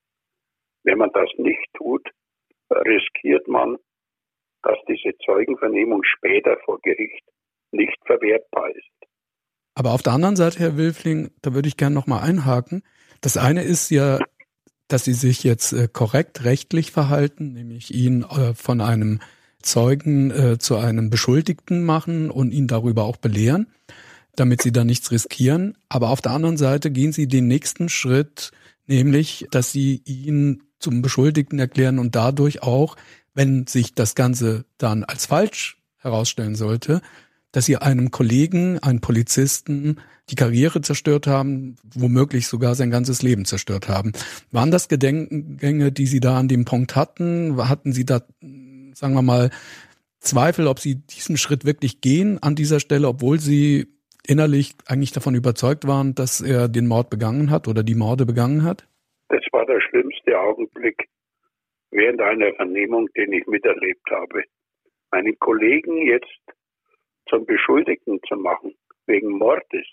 Wenn man das nicht tut, riskiert man, dass diese Zeugenvernehmung später vor Gericht nicht verwertbar ist. Aber auf der anderen Seite, Herr Wilfling, da würde ich gerne nochmal einhaken. Das eine ist ja, dass Sie sich jetzt korrekt rechtlich verhalten, nämlich ihn von einem Zeugen zu einem Beschuldigten machen und ihn darüber auch belehren, damit Sie da nichts riskieren. Aber auf der anderen Seite gehen Sie den nächsten Schritt, nämlich, dass Sie ihn zum Beschuldigten erklären und dadurch auch, wenn sich das Ganze dann als falsch herausstellen sollte, dass Sie einem Kollegen, einem Polizisten, die Karriere zerstört haben, womöglich sogar sein ganzes Leben zerstört haben. Waren das Gedankengänge, die Sie da an dem Punkt hatten? Hatten Sie da, sagen wir mal, Zweifel, ob Sie diesen Schritt wirklich gehen an dieser Stelle, obwohl Sie innerlich eigentlich davon überzeugt waren, dass er den Mord begangen hat oder die Morde begangen hat? Das war der schlimmste Augenblick während einer Vernehmung, den ich miterlebt habe. Einen Kollegen jetzt zum Beschuldigten zu machen, wegen Mordes.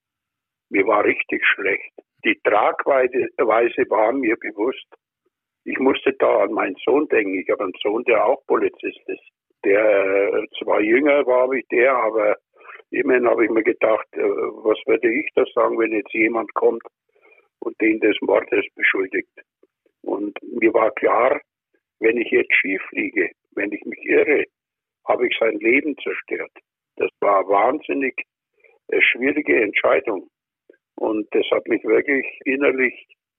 Mir war richtig schlecht. Die Tragweite war mir bewusst. Ich musste da an meinen Sohn denken. Ich habe einen Sohn, der auch Polizist ist. Der zwar jünger war wie der, aber immerhin habe ich mir gedacht, was würde ich da sagen, wenn jetzt jemand kommt und den des Mordes beschuldigt. Und mir war klar, wenn ich jetzt schief liege, wenn ich mich irre, habe ich sein Leben zerstört. Das war eine wahnsinnig schwierige Entscheidung. Und das hat mich wirklich innerlich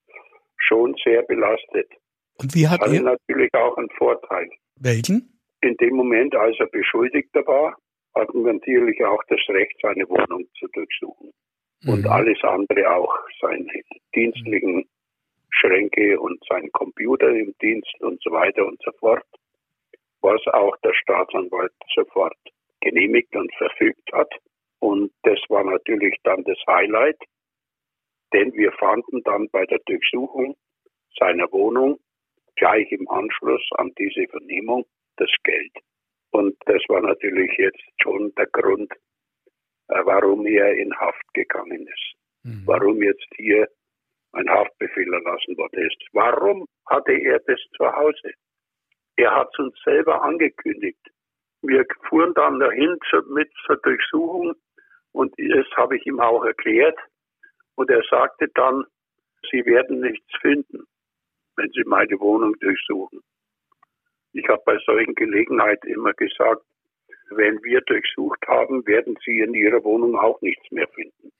schon sehr belastet. Und wie hat er natürlich auch einen Vorteil. Welchen? In dem Moment, als er Beschuldigter war, hatten wir natürlich auch das Recht, seine Wohnung zu durchsuchen. Und alles andere auch, seine dienstlichen Schränke und seinen Computer im Dienst und so weiter und so fort, was auch der Staatsanwalt sofort genehmigt und verfügt hat. Und das war natürlich dann das Highlight, denn wir fanden dann bei der Durchsuchung seiner Wohnung gleich im Anschluss an diese Vernehmung das Geld. Und das war natürlich jetzt schon der Grund, warum er in Haft gegangen ist. Warum jetzt hier ein Haftbefehl erlassen worden ist. Warum hatte er das zu Hause? Er hat es uns selber angekündigt. Wir fuhren dann dahin mit zur Durchsuchung und das habe ich ihm auch erklärt. Und er sagte dann, Sie werden nichts finden, wenn Sie meine Wohnung durchsuchen. Ich habe bei solchen Gelegenheiten immer gesagt, wenn wir durchsucht haben, werden Sie in Ihrer Wohnung auch nichts mehr finden.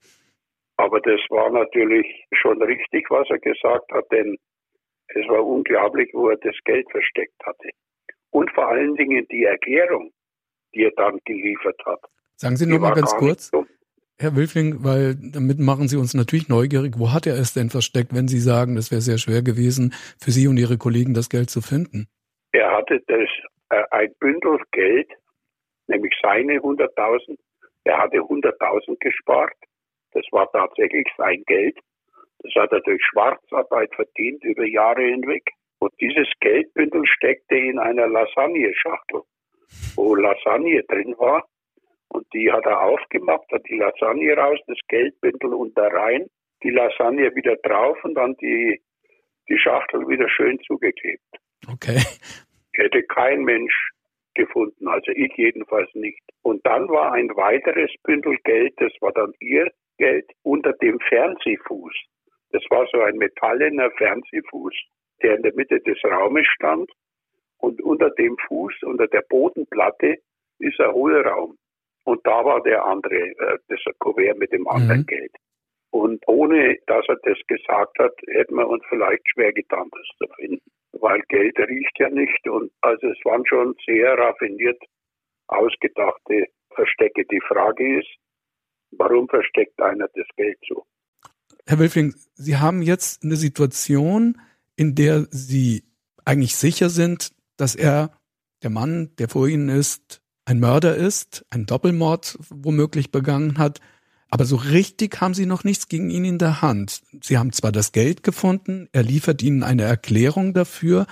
Aber das war natürlich schon richtig, was er gesagt hat, denn es war unglaublich, wo er das Geld versteckt hatte. Und vor allen Dingen die Erklärung, die er dann geliefert hat. Sagen Sie noch mal ganz kurz, Herr Wilfling, weil damit machen Sie uns natürlich neugierig. Wo hat er es denn versteckt, wenn Sie sagen, es wäre sehr schwer gewesen, für Sie und Ihre Kollegen das Geld zu finden? Er hatte ein Bündel Geld, nämlich seine 100.000. Er hatte 100.000 gespart. Das war tatsächlich sein Geld. Das hat er durch Schwarzarbeit verdient über Jahre hinweg. Und dieses Geldbündel steckte in einer Lasagne-Schachtel, wo Lasagne drin war. Und die hat er aufgemacht, hat die Lasagne raus, das Geldbündel unter rein, die Lasagne wieder drauf und dann die Schachtel wieder schön zugeklebt. Okay. Hätte kein Mensch gefunden, also ich jedenfalls nicht. Und dann war ein weiteres Bündel Geld, das war dann ihr Geld, unter dem Fernsehfuß. Das war so ein metallener Fernsehfuß, der in der Mitte des Raumes stand. Und unter dem Fuß, unter der Bodenplatte, ist ein Hohlraum. Und da war der andere, das Kuvert mit dem anderen Geld. Und ohne, dass er das gesagt hat, hätten wir uns vielleicht schwer getan, das zu finden. Weil Geld riecht ja nicht. Und also es waren schon sehr raffiniert ausgedachte Verstecke. Die Frage ist, warum versteckt einer das Geld so? Herr Wilfling, Sie haben jetzt eine Situation, in der Sie eigentlich sicher sind, dass er, der Mann, der vor Ihnen ist, ein Mörder ist, einen Doppelmord womöglich begangen hat. Aber so richtig haben Sie noch nichts gegen ihn in der Hand. Sie haben zwar das Geld gefunden, er liefert Ihnen eine Erklärung dafür.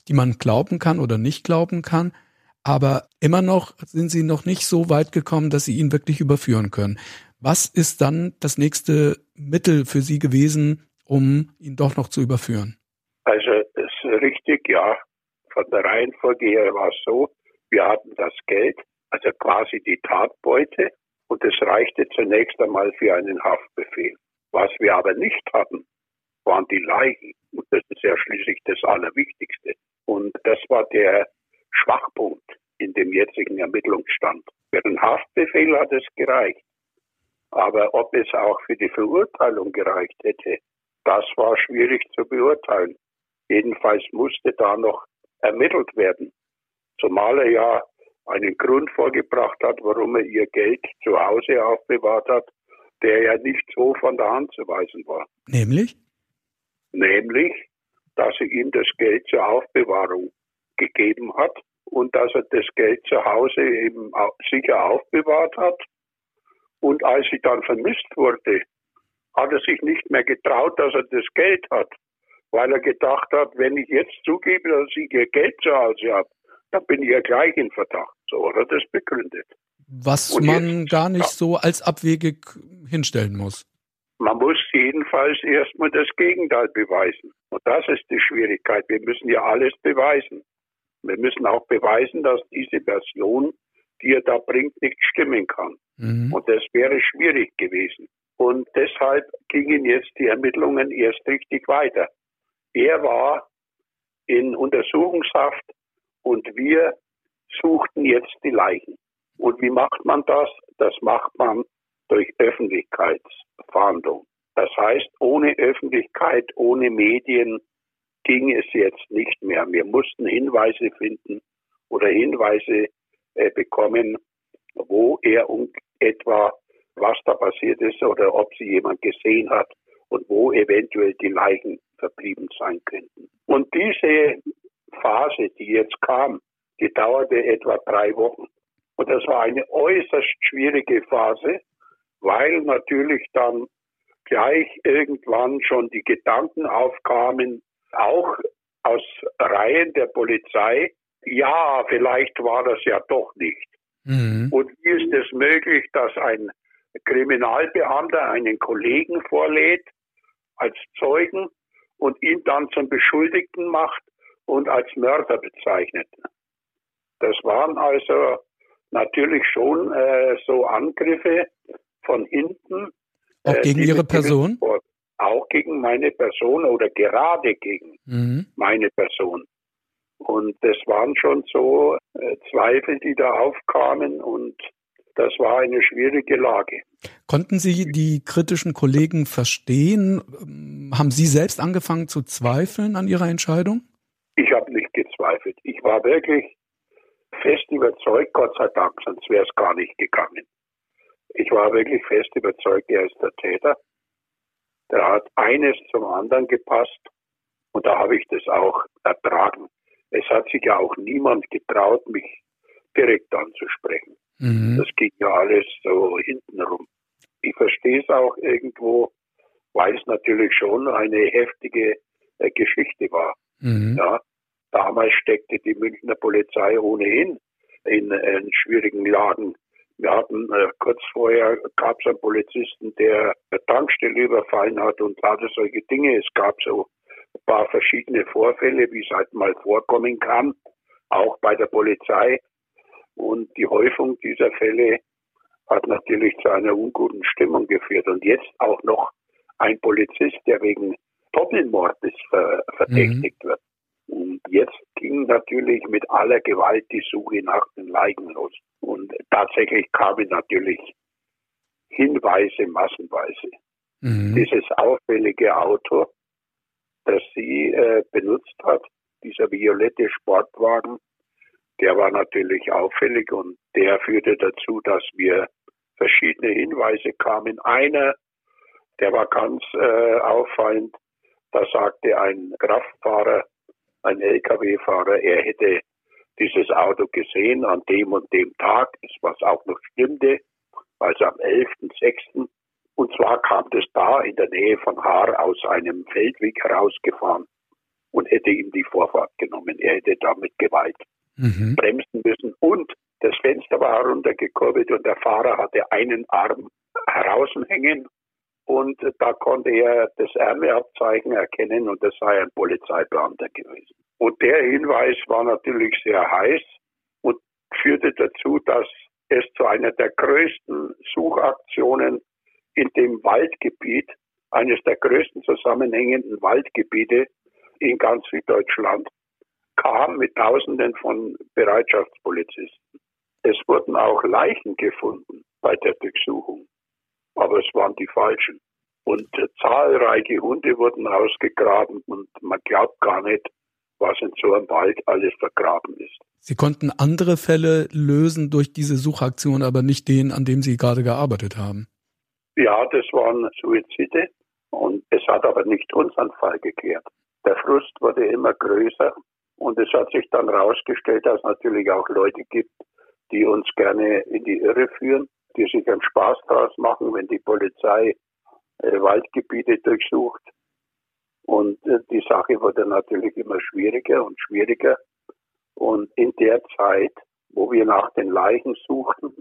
die man glauben kann oder nicht glauben kann. Aber immer noch sind Sie noch nicht so weit gekommen, dass Sie ihn wirklich überführen können. Was ist dann das nächste Mittel für Sie gewesen, um ihn doch noch zu überführen? Also das ist richtig, ja. Von der Reihenfolge her war es so, wir hatten das Geld, also quasi die Tatbeute, und es reichte zunächst einmal für einen Haftbefehl. Was wir aber nicht hatten, waren die Leichen. Und das ist ja schließlich das Allerwichtigste. Und das war der Schwachpunkt in dem jetzigen Ermittlungsstand. Für den Haftbefehl hat es gereicht. Aber ob es auch für die Verurteilung gereicht hätte, das war schwierig zu beurteilen. Jedenfalls musste da noch ermittelt werden. Zumal er ja einen Grund vorgebracht hat, warum er ihr Geld zu Hause aufbewahrt hat, der ja nicht so von der Hand zu weisen war. Nämlich? Nämlich, dass er ihm das Geld zur Aufbewahrung gegeben hat und dass er das Geld zu Hause eben sicher aufbewahrt hat. Und als sie dann vermisst wurde, hat er sich nicht mehr getraut, dass er das Geld hat, weil er gedacht hat, wenn ich jetzt zugebe, dass ich ihr Geld zu Hause habe, dann bin ich ja gleich in Verdacht. So hat er das begründet. Was man gar nicht so als abwegig hinstellen muss. Man muss jedenfalls erstmal das Gegenteil beweisen. Und das ist die Schwierigkeit. Wir müssen ja alles beweisen. Wir müssen auch beweisen, dass diese Version, die er da bringt, nicht stimmen kann. Mhm. Und das wäre schwierig gewesen. Und deshalb gingen jetzt die Ermittlungen erst richtig weiter. Er war in Untersuchungshaft und wir suchten jetzt die Leichen. Und wie macht man das? Das macht man durch Öffentlichkeitsfahndung. Das heißt, ohne Öffentlichkeit, ohne Medien ging es jetzt nicht mehr. Wir mussten Hinweise finden oder Hinweise bekommen, wo er etwa, was da passiert ist oder ob sie jemand gesehen hat und wo eventuell die Leichen verblieben sein könnten. Und diese Phase, die jetzt kam, die dauerte etwa 3 Wochen. Und das war eine äußerst schwierige Phase, weil natürlich dann gleich irgendwann schon die Gedanken aufkamen, auch aus Reihen der Polizei, ja, vielleicht war das ja doch nicht. Mhm. Und wie ist es möglich, dass ein Kriminalbeamter einen Kollegen vorlädt als Zeugen und ihn dann zum Beschuldigten macht und als Mörder bezeichnet? Das waren also natürlich schon so Angriffe von hinten. Auch gegen Ihre Person? Auch gegen meine Person oder gerade gegen meine Person. Und das waren schon so Zweifel, die da aufkamen und das war eine schwierige Lage. Konnten Sie die kritischen Kollegen verstehen? Haben Sie selbst angefangen zu zweifeln an Ihrer Entscheidung? Ich habe nicht gezweifelt. Ich war wirklich fest überzeugt, Gott sei Dank, sonst wäre es gar nicht gegangen. Ich war wirklich fest überzeugt, er ist der Täter. Da hat eines zum anderen gepasst und da habe ich das auch ertragen. Es hat sich ja auch niemand getraut, mich direkt anzusprechen. Mhm. Das ging ja alles so hintenrum. Ich verstehe es auch irgendwo, weil es natürlich schon eine heftige Geschichte war. Mhm. Ja, damals steckte die Münchner Polizei ohnehin in schwierigen Lagen. Wir hatten kurz vorher, gab es einen Polizisten, der eine Tankstelle überfallen hat und hatte solche Dinge. Es gab so ein paar verschiedene Vorfälle, wie es halt mal vorkommen kann, auch bei der Polizei. Und die Häufung dieser Fälle hat natürlich zu einer unguten Stimmung geführt. Und jetzt auch noch ein Polizist, der wegen Doppelmordes verdächtigt wird. Und jetzt ging natürlich mit aller Gewalt die Suche nach den Leichen los. Und tatsächlich kamen natürlich Hinweise massenweise. Mhm. Dieses auffällige Auto, das sie benutzt hat, dieser violette Sportwagen, der war natürlich auffällig und der führte dazu, dass wir verschiedene Hinweise kamen. Einer, der war ganz auffallend, da sagte ein Kraftfahrer, ein LKW-Fahrer, er hätte dieses Auto gesehen an dem und dem Tag, was auch noch stimmte, also am 11.06. Und zwar kam das da in der Nähe von Haar aus einem Feldweg herausgefahren. und hätte ihm die Vorfahrt genommen. Er hätte da mit Gewalt bremsen müssen. Und das Fenster war heruntergekurbelt und der Fahrer hatte einen Arm heraushängen. Und da konnte er das Ärmelabzeichen erkennen und das sei ein Polizeibeamter gewesen. Und der Hinweis war natürlich sehr heiß und führte dazu, dass es zu einer der größten Suchaktionen in dem Waldgebiet, eines der größten zusammenhängenden Waldgebiete in ganz Süddeutschland, kam mit Tausenden von Bereitschaftspolizisten. Es wurden auch Leichen gefunden bei der Durchsuchung, aber es waren die falschen. Und zahlreiche Hunde wurden ausgegraben und man glaubt gar nicht, was in so einem Wald alles vergraben ist. Sie konnten andere Fälle lösen durch diese Suchaktion, aber nicht den, an dem Sie gerade gearbeitet haben. Ja, das waren Suizide und es hat aber nicht unseren Fall geklärt. Der Frust wurde immer größer und es hat sich dann herausgestellt, dass es natürlich auch Leute gibt, die uns gerne in die Irre führen, die sich einen Spaß draus machen, wenn die Polizei Waldgebiete durchsucht. Und die Sache wurde natürlich immer schwieriger und schwieriger. Und in der Zeit, wo wir nach den Leichen suchten,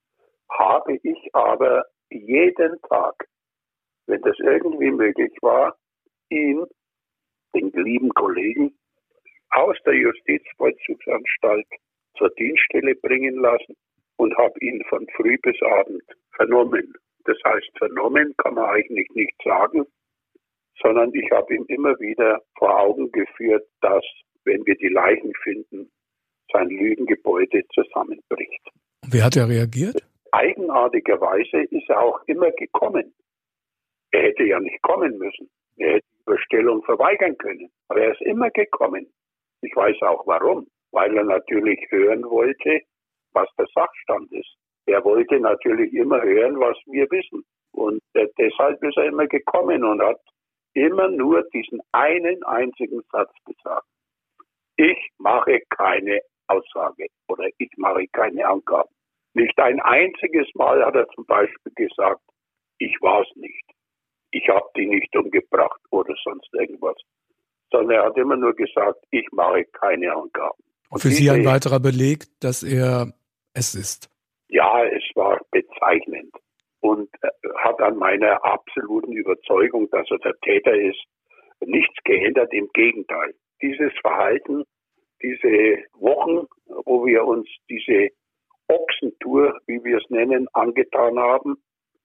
habe ich aber jeden Tag, wenn das irgendwie möglich war, ihn, den lieben Kollegen, aus der Justizvollzugsanstalt zur Dienststelle bringen lassen und habe ihn von früh bis abend vernommen. Das heißt, vernommen kann man eigentlich nicht sagen, sondern ich habe ihm immer wieder vor Augen geführt, dass, wenn wir die Leichen finden, sein Lügengebäude zusammenbricht. Wie hat er reagiert? Eigenartigerweise ist er auch immer gekommen. Er hätte ja nicht kommen müssen. Er hätte die Überstellung verweigern können. Aber er ist immer gekommen. Ich weiß auch warum. Weil er natürlich hören wollte, was der Sachstand ist. Er wollte natürlich immer hören, was wir wissen. Und deshalb ist er immer gekommen und hat immer nur diesen einen einzigen Satz gesagt. Ich mache keine Aussage oder ich mache keine Angaben. Nicht ein einziges Mal hat er zum Beispiel gesagt, ich war es nicht. Ich habe die nicht umgebracht oder sonst irgendwas. Sondern er hat immer nur gesagt, ich mache keine Angaben. Und für Sie ein weiterer Beleg, dass er es ist? Ja, es war bezeichnend und hat an meiner absoluten Überzeugung, dass er der Täter ist, nichts geändert. Im Gegenteil. Dieses Verhalten, diese Wochen, wo wir uns diese Ochsentour, wie wir es nennen, angetan haben,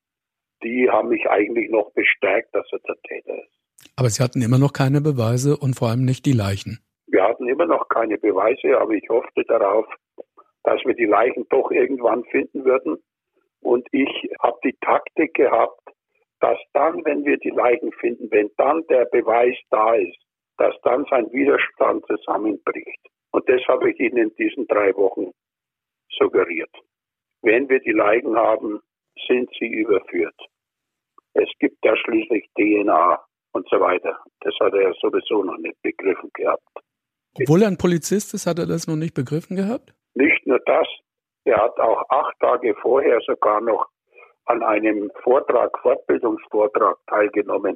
die haben mich eigentlich noch bestärkt, dass er der Täter ist. Aber Sie hatten immer noch keine Beweise und vor allem nicht die Leichen. Wir hatten immer noch keine Beweise, aber ich hoffte darauf, dass wir die Leichen doch irgendwann finden würden. Und ich habe die Taktik gehabt, dass dann, wenn wir die Leichen finden, wenn dann der Beweis da ist, dass dann sein Widerstand zusammenbricht. Und das habe ich Ihnen in diesen 3 Wochen suggeriert. Wenn wir die Leichen haben, sind sie überführt. Es gibt ja schließlich DNA und so weiter. Das hat er sowieso noch nicht begriffen gehabt. Obwohl er ein Polizist ist, hat er das noch nicht begriffen gehabt? Nicht nur das, er hat auch 8 Tage vorher sogar noch an einem Fortbildungsvortrag teilgenommen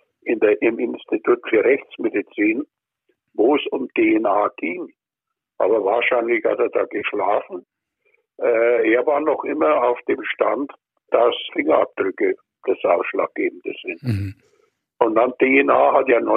im Institut für Rechtsmedizin, wo es um DNA ging. Aber wahrscheinlich hat er da geschlafen. Er war noch immer auf dem Stand, dass Fingerabdrücke das Ausschlaggebende sind. Mhm. Und an DNA hat ja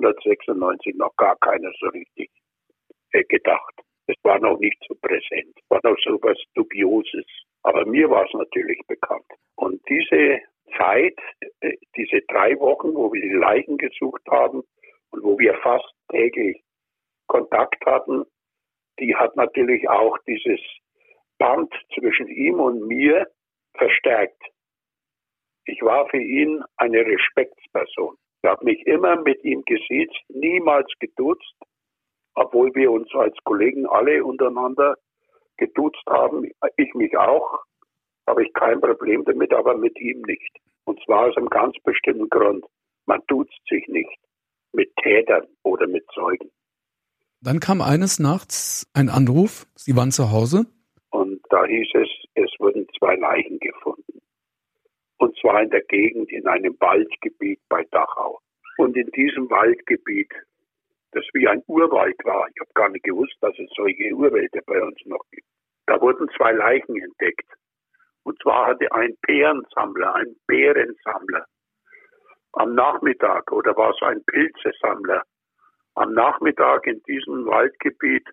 1996 noch gar keiner so richtig gedacht. Es war noch nicht so präsent, war noch so was Dubioses. Aber mir war es natürlich bekannt. Und diese Zeit, diese 3 Wochen, wo wir die Leichen gesucht haben und wo wir fast täglich Kontakt hatten, die hat natürlich auch dieses Band zwischen ihm und mir verstärkt. Ich war für ihn eine Respektsperson. Ich habe mich immer mit ihm gesiezt, niemals geduzt, obwohl wir uns als Kollegen alle untereinander geduzt haben. Ich mich auch, habe ich kein Problem damit, aber mit ihm nicht. Und zwar aus einem ganz bestimmten Grund. Man duzt sich nicht mit Tätern oder mit Zeugen. Dann kam eines Nachts ein Anruf, Sie waren zu Hause. Und da hieß es, es wurden 2 Leichen gefunden. Und zwar in der Gegend, in einem Waldgebiet bei Dachau. Und in diesem Waldgebiet das wie ein Urwald war. Ich habe gar nicht gewusst, dass es solche Urwälder bei uns noch gibt. Da wurden 2 Leichen entdeckt. Und zwar hatte ein Bärensammler am Nachmittag, oder war es ein Pilzesammler, am Nachmittag in diesem Waldgebiet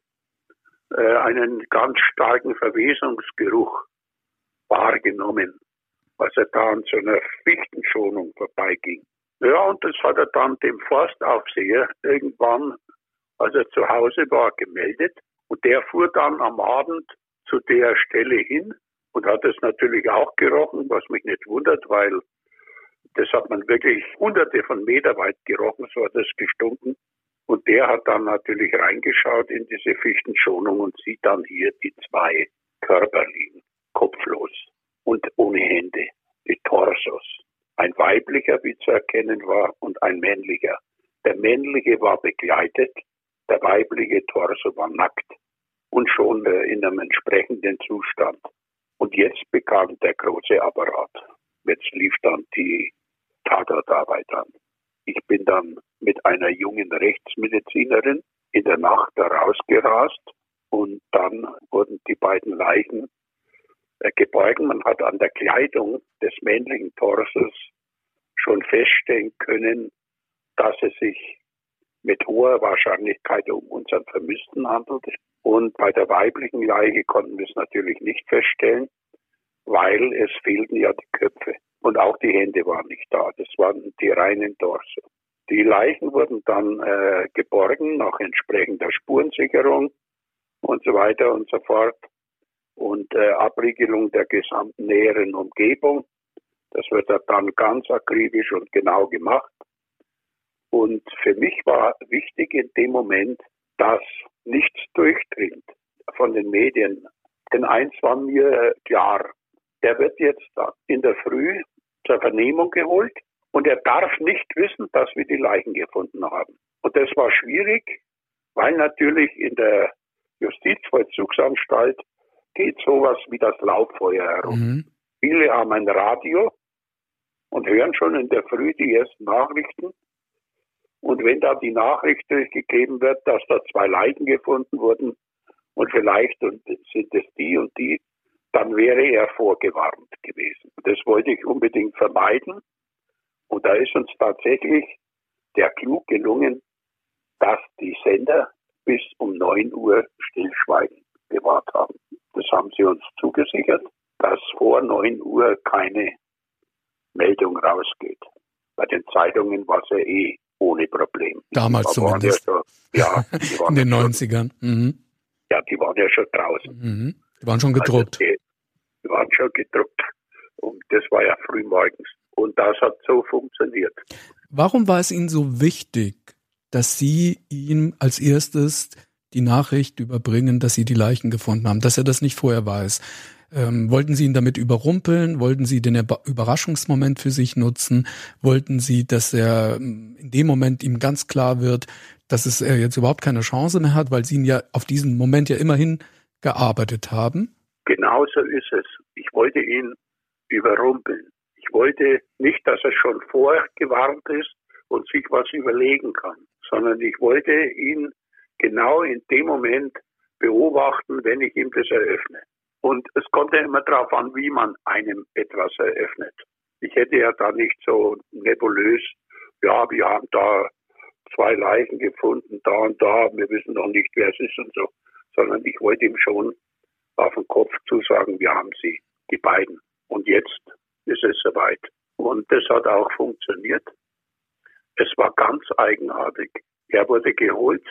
einen ganz starken Verwesungsgeruch wahrgenommen, als er da an so einer Fichtenschonung vorbeiging. Ja, und das hat er dann dem Forstaufseher irgendwann, als er zu Hause war, gemeldet. Und der fuhr dann am Abend zu der Stelle hin und hat es natürlich auch gerochen, was mich nicht wundert, weil das hat man wirklich hunderte von Meter weit gerochen, so hat es gestunken. Und der hat dann natürlich reingeschaut in diese Fichtenschonung und sieht dann hier die 2 Körper liegen, kopflos und ohne Hände, die Torsos. Ein weiblicher, wie zu erkennen war, und ein männlicher. Der männliche war bekleidet, der weibliche Torso war nackt und schon in einem entsprechenden Zustand. Und jetzt begann der große Apparat. Jetzt lief dann die Tatortarbeit an. Ich bin dann mit einer jungen Rechtsmedizinerin in der Nacht da rausgerast und dann wurden die beiden Leichen geborgen. Man hat an der Kleidung des männlichen Torsos schon feststellen können, dass es sich mit hoher Wahrscheinlichkeit um unseren Vermissten handelte. Und bei der weiblichen Leiche konnten wir es natürlich nicht feststellen, weil es fehlten ja die Köpfe. Und auch die Hände waren nicht da. Das waren die reinen Torso. Die Leichen wurden dann geborgen nach entsprechender Spurensicherung und so weiter und so fort. Und Abriegelung der gesamten näheren Umgebung. Das wird dann ganz akribisch und genau gemacht. Und für mich war wichtig in dem Moment, dass nichts durchdringt von den Medien. Denn eins war mir klar, der wird jetzt in der Früh zur Vernehmung geholt und er darf nicht wissen, dass wir die Leichen gefunden haben. Und das war schwierig, weil natürlich in der Justizvollzugsanstalt geht sowas wie das Lauffeuer herum. Mhm. Viele haben ein Radio und hören schon in der Früh die ersten Nachrichten. Und wenn da die Nachricht durchgegeben wird, dass da 2 Leichen gefunden wurden und vielleicht sind es die und die, dann wäre er vorgewarnt gewesen. Das wollte ich unbedingt vermeiden. Und da ist uns tatsächlich der Clou gelungen, dass die Sender bis um 9 Uhr Stillschweigen bewahrt haben. Das haben sie uns zugesichert, dass vor 9 Uhr keine Meldung rausgeht. Bei den Zeitungen war es ja ohne Problem. Damals zumindest. Ja in den 90ern. Mhm. Ja, die waren ja schon draußen. Mhm. Die waren schon gedruckt. Also die waren schon gedruckt. Und das war ja frühmorgens. Und das hat so funktioniert. Warum war es Ihnen so wichtig, dass Sie ihm als erstes die Nachricht überbringen, dass Sie die Leichen gefunden haben, dass er das nicht vorher weiß? Wollten Sie ihn damit überrumpeln? Wollten Sie den Überraschungsmoment für sich nutzen? Wollten Sie, dass er in dem Moment ihm ganz klar wird, dass er jetzt überhaupt keine Chance mehr hat, weil Sie ihn ja auf diesen Moment ja immerhin gearbeitet haben? Genau so ist es. Ich wollte ihn überrumpeln. Ich wollte nicht, dass er schon vorgewarnt ist und sich was überlegen kann, sondern ich wollte ihn genau in dem Moment beobachten, wenn ich ihm das eröffne. Und es kommt ja immer darauf an, wie man einem etwas eröffnet. Ich hätte ja da nicht so nebulös, ja, wir haben da 2 Leichen gefunden, da und da, wir wissen noch nicht, wer es ist und so, sondern ich wollte ihm schon auf den Kopf zusagen, wir haben sie, die beiden. Und jetzt ist es soweit. Und das hat auch funktioniert. Es war ganz eigenartig. Er wurde geholt,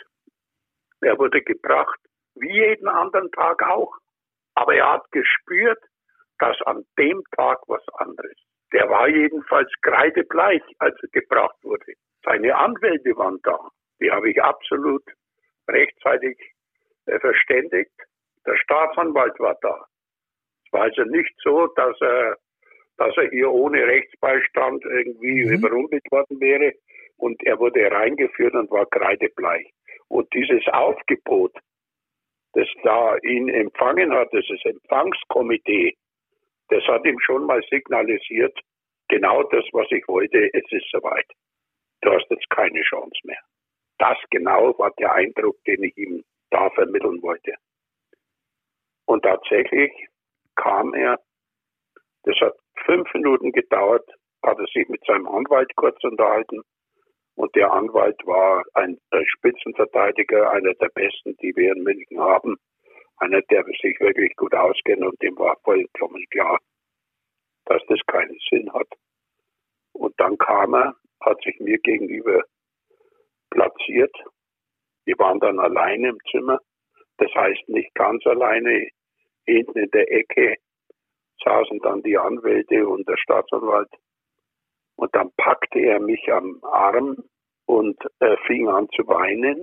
er wurde gebracht, wie jeden anderen Tag auch. Aber er hat gespürt, dass an dem Tag was anderes. Der war jedenfalls kreidebleich, als er gebracht wurde. Seine Anwälte waren da. Die habe ich absolut rechtzeitig verständigt. Der Staatsanwalt war da. Es war also nicht so, dass er hier ohne Rechtsbeistand irgendwie überrumpelt worden wäre. Und er wurde reingeführt und war kreidebleich. Und dieses Aufgebot, das da ihn empfangen hat, das ist Empfangskomitee, das hat ihm schon mal signalisiert, genau das, was ich wollte, es ist soweit. Du hast jetzt keine Chance mehr. Das genau war der Eindruck, den ich ihm da vermitteln wollte. Und tatsächlich kam er, das hat 5 Minuten gedauert, hat er sich mit seinem Anwalt kurz unterhalten. Und der Anwalt war ein Spitzenverteidiger, einer der besten, die wir in München haben. Einer, der sich wirklich gut auskennt, und dem war vollkommen klar, dass das keinen Sinn hat. Und dann kam er, hat sich mir gegenüber platziert. Wir waren dann alleine im Zimmer. Das heißt nicht ganz alleine. Hinten in der Ecke saßen dann die Anwälte und der Staatsanwalt. Und dann packte er mich am Arm und fing an zu weinen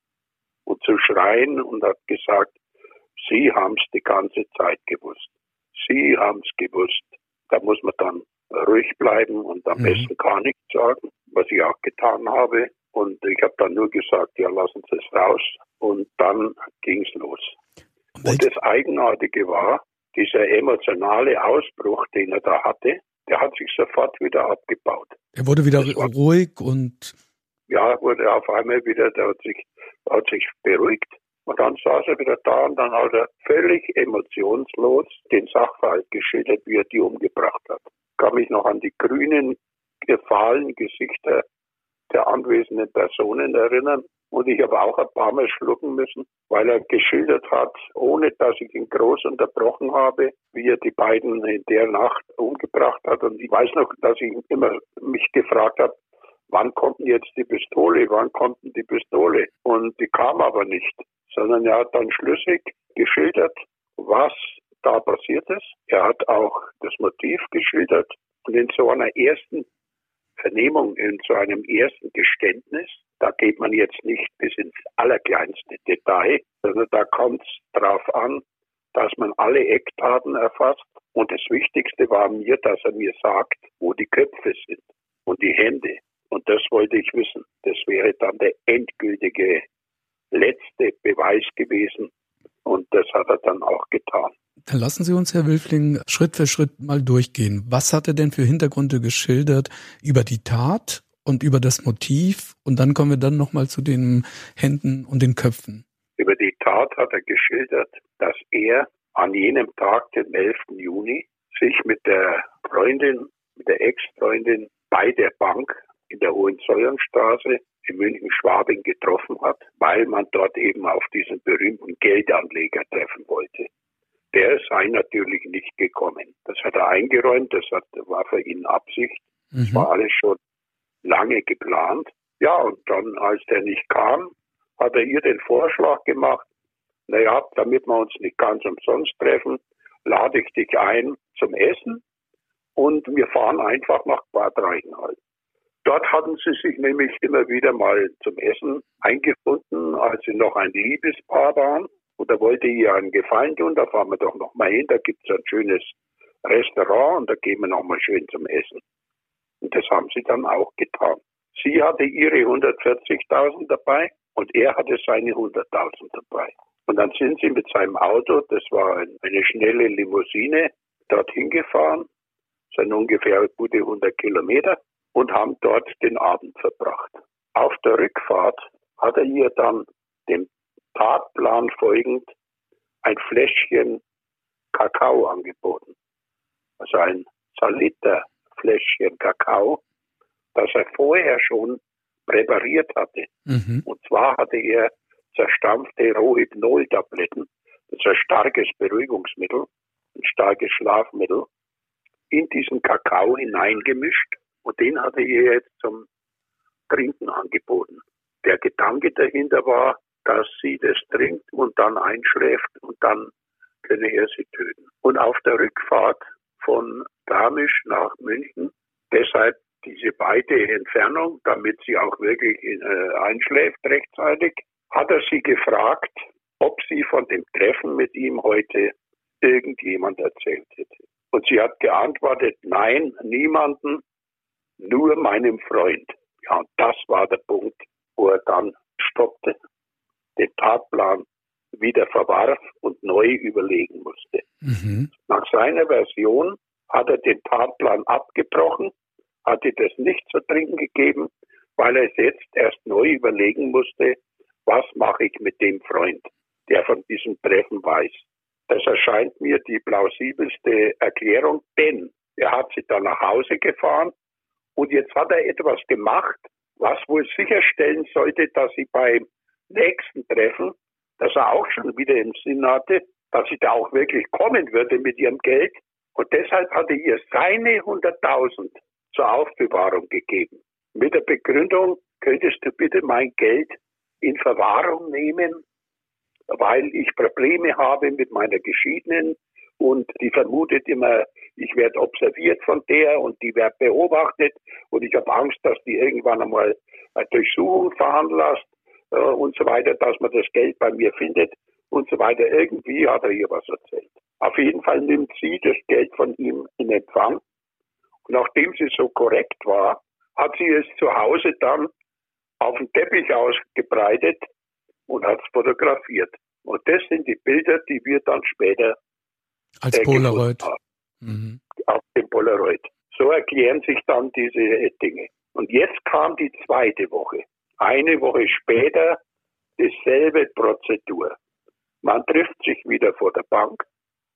und zu schreien und hat gesagt, Sie haben es die ganze Zeit gewusst. Sie haben es gewusst. Da muss man dann ruhig bleiben und am besten gar nichts sagen, was ich auch getan habe. Und ich habe dann nur gesagt, ja, lassen Sie es raus. Und dann ging es los. Und das Eigenartige war, dieser emotionale Ausbruch, den er da hatte, der hat sich sofort wieder abgebaut. Er wurde wieder ruhig und... Ja, wurde auf einmal wieder, der hat sich beruhigt. Und dann saß er wieder da und dann hat er völlig emotionslos den Sachverhalt geschildert, wie er die umgebracht hat. Ich kann mich noch an die grünen, gefallenen Gesichter der anwesenden Personen erinnern. Und ich habe auch ein paar Mal schlucken müssen, weil er geschildert hat, ohne dass ich ihn groß unterbrochen habe, wie er die beiden in der Nacht umgebracht hat. Und ich weiß noch, dass ich immer mich gefragt habe, wann kommt denn jetzt die Pistole, wann kommt denn die Pistole? Und die kam aber nicht, sondern er hat dann schlüssig geschildert, was da passiert ist. Er hat auch das Motiv geschildert. Und in so einer ersten Vernehmung, in so einem ersten Geständnis, da geht man jetzt nicht bis ins allerkleinste Detail, sondern da kommt es darauf an, dass man alle Eckdaten erfasst. Und das Wichtigste war mir, dass er mir sagt, wo die Köpfe sind und die Hände. Und das wollte ich wissen. Das wäre dann der endgültige letzte Beweis gewesen. Und das hat er dann auch getan. Dann lassen Sie uns, Herr Wülfling, Schritt für Schritt mal durchgehen. Was hat er denn für Hintergründe geschildert über die Tat und über das Motiv? Und dann kommen wir dann nochmal zu den Händen und den Köpfen. Über die Tat hat er geschildert, dass er an jenem Tag, dem 11. Juni, sich mit der Freundin, mit der Ex-Freundin bei der Bank in der Hohenzollernstraße in München-Schwabing getroffen hat, weil man dort eben auf diesen berühmten Geldanleger treffen wollte. Der sei natürlich nicht gekommen. Das hat er eingeräumt, war für ihn Absicht. Das war alles schon lange geplant. Ja, und dann, als der nicht kam, hat er ihr den Vorschlag gemacht, naja, damit wir uns nicht ganz umsonst treffen, lade ich dich ein zum Essen und wir fahren einfach nach Bad Reichenhall. Dort hatten sie sich nämlich immer wieder mal zum Essen eingefunden, als sie noch ein Liebespaar waren. Und da wollte ihr einen Gefallen tun, da fahren wir doch noch mal hin, da gibt es ein schönes Restaurant und da gehen wir noch mal schön zum Essen. Und das haben sie dann auch getan. Sie hatte ihre 140.000 dabei und er hatte seine 100.000 dabei. Und dann sind sie mit seinem Auto, das war eine schnelle Limousine, dorthin gefahren, sind ungefähr gute 100 Kilometer. Und haben dort den Abend verbracht. Auf der Rückfahrt hat er ihr dann dem Tatplan folgend ein Fläschchen Kakao angeboten. Also ein Saliter-Fläschchen Kakao, das er vorher schon präpariert hatte. Und zwar hatte er zerstampfte Rohypnol-Tabletten, das ist ein starkes Beruhigungsmittel, ein starkes Schlafmittel, in diesen Kakao hineingemischt. Und den hatte er ihr jetzt zum Trinken angeboten. Der Gedanke dahinter war, dass sie das trinkt und dann einschläft und dann könne er sie töten. Und auf der Rückfahrt von Garmisch nach München, deshalb diese weite Entfernung, damit sie auch wirklich einschläft rechtzeitig, hat er sie gefragt, ob sie von dem Treffen mit ihm heute irgendjemand erzählt hätte. Und sie hat geantwortet, nein, niemanden, nur meinem Freund. Ja, und das war der Punkt, wo er dann stoppte, den Tatplan wieder verwarf und neu überlegen musste. Nach seiner Version hat er den Tatplan abgebrochen, hat ihr das nicht zu trinken gegeben, weil er es jetzt erst neu überlegen musste, was mache ich mit dem Freund, der von diesem Treffen weiß. Das erscheint mir die plausibelste Erklärung, denn er hat sie dann nach Hause gefahren und jetzt hat er etwas gemacht, was wohl sicherstellen sollte, dass sie beim nächsten Treffen, das er auch schon wieder im Sinn hatte, dass sie da auch wirklich kommen würde mit ihrem Geld. Und deshalb hat er ihr seine 100.000 zur Aufbewahrung gegeben. Mit der Begründung, könntest du bitte mein Geld in Verwahrung nehmen, weil ich Probleme habe mit meiner Geschiedenen und die vermutet immer, ich werde observiert von der und die wird beobachtet und ich habe Angst, dass die irgendwann einmal eine Durchsuchung veranlasst und so weiter, dass man das Geld bei mir findet und so weiter. Irgendwie hat er ihr was erzählt. Auf jeden Fall nimmt sie das Geld von ihm in Empfang. Und nachdem sie so korrekt war, hat sie es zu Hause dann auf den Teppich ausgebreitet und hat es fotografiert. Und das sind die Bilder, die wir dann später als Polaroid auf dem Polaroid. So erklären sich dann diese Dinge. Und jetzt kam die zweite Woche. Eine Woche später dieselbe Prozedur. Man trifft sich wieder vor der Bank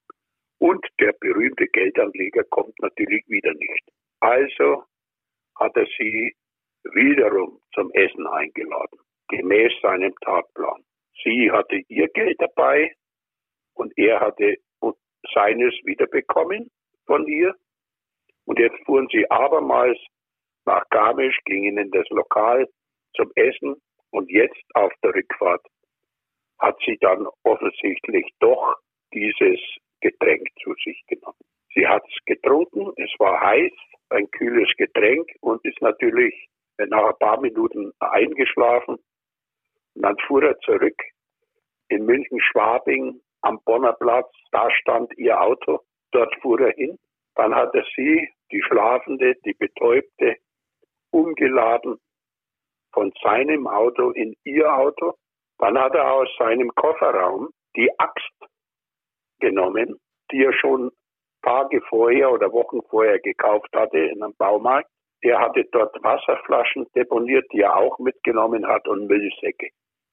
und der berühmte Geldanleger kommt natürlich wieder nicht. Also hat er sie wiederum zum Essen eingeladen, gemäß seinem Tatplan. Sie hatte ihr Geld dabei und er hatte seines wiederbekommen von ihr. Und jetzt fuhren sie abermals nach Garmisch, gingen in das Lokal zum Essen und jetzt auf der Rückfahrt hat sie dann offensichtlich doch dieses Getränk zu sich genommen. Sie hat es getrunken, es war heiß, ein kühles Getränk und ist natürlich nach ein paar Minuten eingeschlafen. Und dann fuhr er zurück in München-Schwabing am Bonner Platz, da stand ihr Auto, dort fuhr er hin. Dann hat er sie, die Schlafende, die Betäubte, umgeladen von seinem Auto in ihr Auto. Dann hat er aus seinem Kofferraum die Axt genommen, die er schon Tage vorher oder Wochen vorher gekauft hatte in einem Baumarkt. Er hatte dort Wasserflaschen deponiert, die er auch mitgenommen hat und Müllsäcke.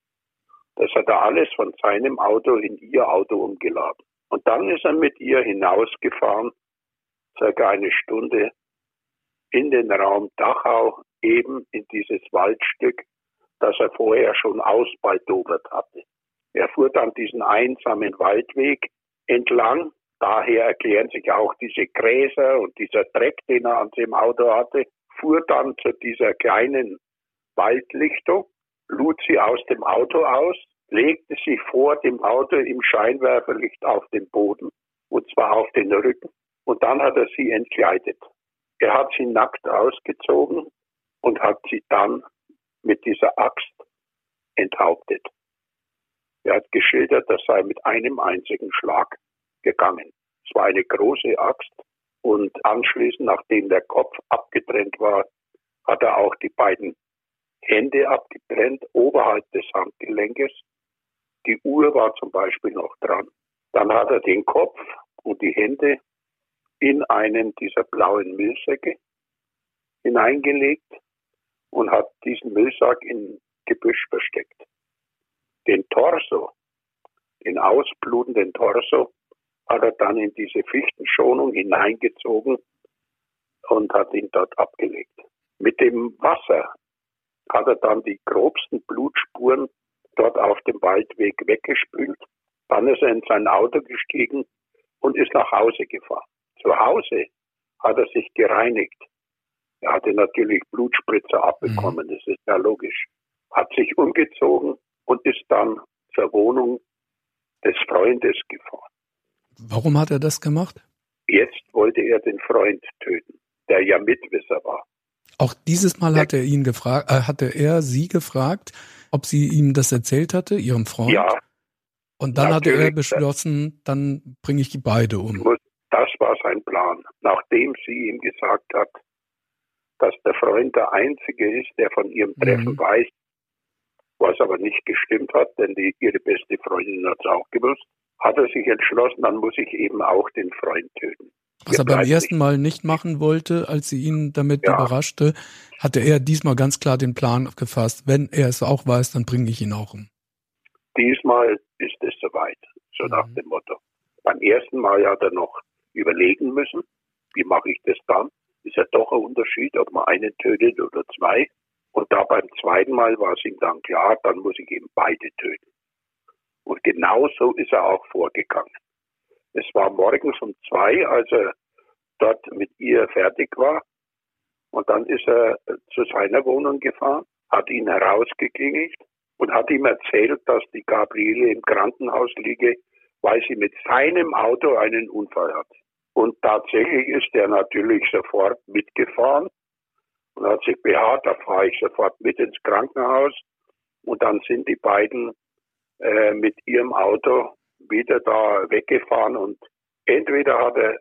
Das hat er alles von seinem Auto in ihr Auto umgeladen. Und dann ist er mit ihr hinausgefahren, circa eine Stunde, in den Raum Dachau, eben in dieses Waldstück, das er vorher schon ausbaldobert hatte. Er fuhr dann diesen einsamen Waldweg entlang. Daher erklären sich auch diese Gräser und dieser Dreck, den er an dem Auto hatte, fuhr dann zu dieser kleinen Waldlichtung, lud sie aus dem Auto aus, legte sie vor dem Auto im Scheinwerferlicht auf den Boden, und zwar auf den Rücken, und dann hat er sie entkleidet. Er hat sie nackt ausgezogen und hat sie dann mit dieser Axt enthauptet. Er hat geschildert, das sei mit einem einzigen Schlag gegangen. Es war eine große Axt und anschließend, nachdem der Kopf abgetrennt war, hat er auch die beiden Hände abgetrennt, oberhalb des Handgelenkes. Die Uhr war zum Beispiel noch dran. Dann hat er den Kopf und die Hände in einen dieser blauen Müllsäcke hineingelegt und hat diesen Müllsack in Gebüsch versteckt. Den Torso, den ausblutenden Torso, hat er dann in diese Fichtenschonung hineingezogen und hat ihn dort abgelegt. Mit dem Wasser hat er dann die grobsten Blutspuren dort auf dem Waldweg weggespült. Dann ist er in sein Auto gestiegen und ist nach Hause gefahren. Zu Hause hat er sich gereinigt. Er hatte natürlich Blutspritzer abbekommen, das ist ja logisch. Hat sich umgezogen und ist dann zur Wohnung des Freundes gefahren. Warum hat er das gemacht? Jetzt wollte er den Freund töten, der ja Mitwisser war. Auch dieses Mal hatte er sie gefragt, ob sie ihm das erzählt hatte, ihrem Freund? Ja. Und dann hatte er beschlossen, dann bringe ich die beide um. Das war sein Plan. Nachdem sie ihm gesagt hat, dass der Freund der Einzige ist, der von ihrem Treffen weiß, was aber nicht gestimmt hat, denn ihre beste Freundin hat es auch gewusst, hat er sich entschlossen, dann muss ich eben auch den Freund töten. Was er beim ersten Mal nicht machen wollte, als sie ihn damit überraschte, hatte er diesmal ganz klar den Plan gefasst, wenn er es auch weiß, dann bringe ich ihn auch um. Diesmal ist es soweit, so nach dem Motto. Beim ersten Mal hat er noch überlegen müssen, wie mache ich das dann? Ist ja doch ein Unterschied, ob man einen tötet oder zwei. Und da beim zweiten Mal war es ihm dann klar, dann muss ich eben beide töten. Und genau so ist er auch vorgegangen. Es war morgens um 2, als er dort mit ihr fertig war. Und dann ist er zu seiner Wohnung gefahren, hat ihn herausgeklingelt und hat ihm erzählt, dass die Gabriele im Krankenhaus liege, weil sie mit seinem Auto einen Unfall hat. Und tatsächlich ist er natürlich sofort mitgefahren und hat sich beharrt, da fahre ich sofort mit ins Krankenhaus. Und dann sind die beiden mit ihrem Auto wieder da weggefahren und entweder hat er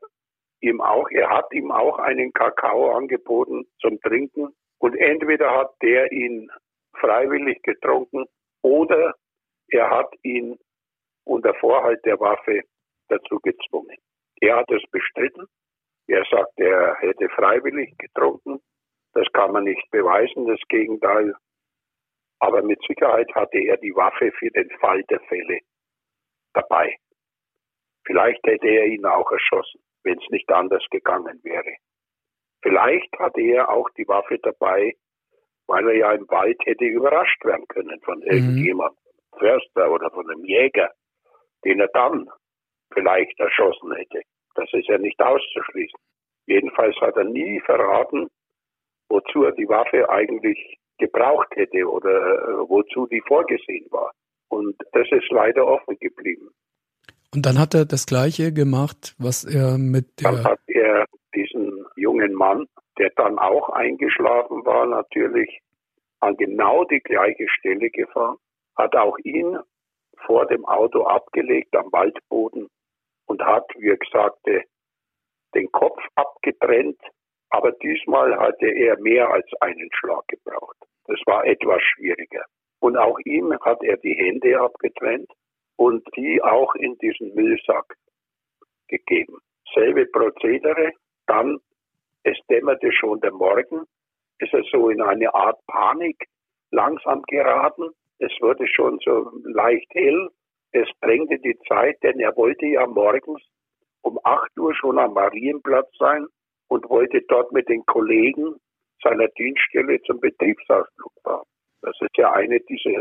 hat ihm auch einen Kakao angeboten zum Trinken und entweder hat der ihn freiwillig getrunken oder er hat ihn unter Vorhalt der Waffe dazu gezwungen. Er hat es bestritten. Er sagt, er hätte freiwillig getrunken. Das kann man nicht beweisen, das Gegenteil. Aber mit Sicherheit hatte er die Waffe für den Fall der Fälle dabei. Vielleicht hätte er ihn auch erschossen, wenn es nicht anders gegangen wäre. Vielleicht hatte er auch die Waffe dabei, weil er ja im Wald hätte überrascht werden können von irgendjemandem, Förster oder von einem Jäger, den er dann vielleicht erschossen hätte. Das ist ja nicht auszuschließen. Jedenfalls hat er nie verraten, wozu er die Waffe eigentlich gebraucht hätte oder wozu die vorgesehen war. Und das ist leider offen geblieben. Und dann hat er das Gleiche gemacht, was er Dann hat er diesen jungen Mann, der dann auch eingeschlafen war, natürlich an genau die gleiche Stelle gefahren, hat auch ihn vor dem Auto abgelegt am Waldboden und hat, wie er sagte, den Kopf abgetrennt. Aber diesmal hatte er mehr als einen Schlag gebraucht. Das war etwas schwieriger. Und auch ihm hat er die Hände abgetrennt und die auch in diesen Müllsack gegeben. Selbe Prozedere. Dann, es dämmerte schon der Morgen, ist er so in eine Art Panik langsam geraten. Es wurde schon so leicht hell. Es drängte die Zeit, denn er wollte ja morgens um 8 Uhr schon am Marienplatz sein und wollte dort mit den Kollegen seiner Dienststelle zum Betriebsausflug fahren. Das ist ja eine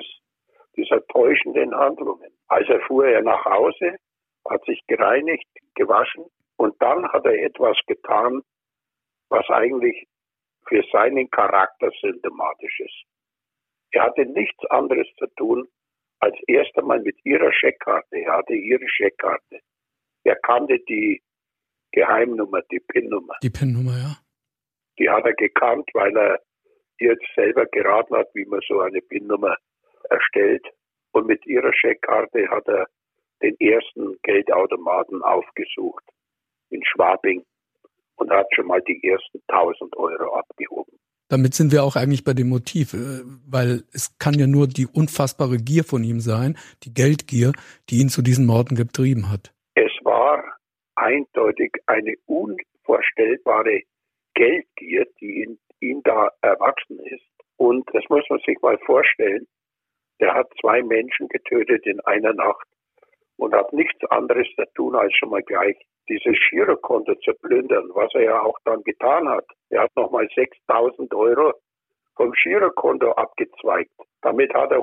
dieser täuschenden Handlungen. Also fuhr er nach Hause, hat sich gereinigt, gewaschen und dann hat er etwas getan, was eigentlich für seinen Charakter symptomatisch ist. Er hatte nichts anderes zu tun, als erst einmal mit ihrer Scheckkarte. Er hatte ihre Scheckkarte. Er kannte die Geheimnummer, die PIN-Nummer. Die PIN-Nummer, ja. Die hat er gekannt, weil er ihr jetzt selber geraten hat, wie man so eine PIN-Nummer erstellt. Und mit ihrer Scheckkarte hat er den ersten Geldautomaten aufgesucht in Schwabing und hat schon mal die ersten 1.000 Euro abgehoben. Damit sind wir auch eigentlich bei dem Motiv, weil es kann ja nur die unfassbare Gier von ihm sein, die Geldgier, die ihn zu diesen Morden getrieben hat. Es war eindeutig eine unvorstellbare Geldgier, die in ihm da erwachsen ist. Und das muss man sich mal vorstellen. Der hat 2 Menschen getötet in einer Nacht und hat nichts anderes zu tun, als schon mal gleich dieses Girokonto zu plündern, was er ja auch dann getan hat. Er hat nochmal 6.000 Euro vom Girokonto abgezweigt. Damit hat er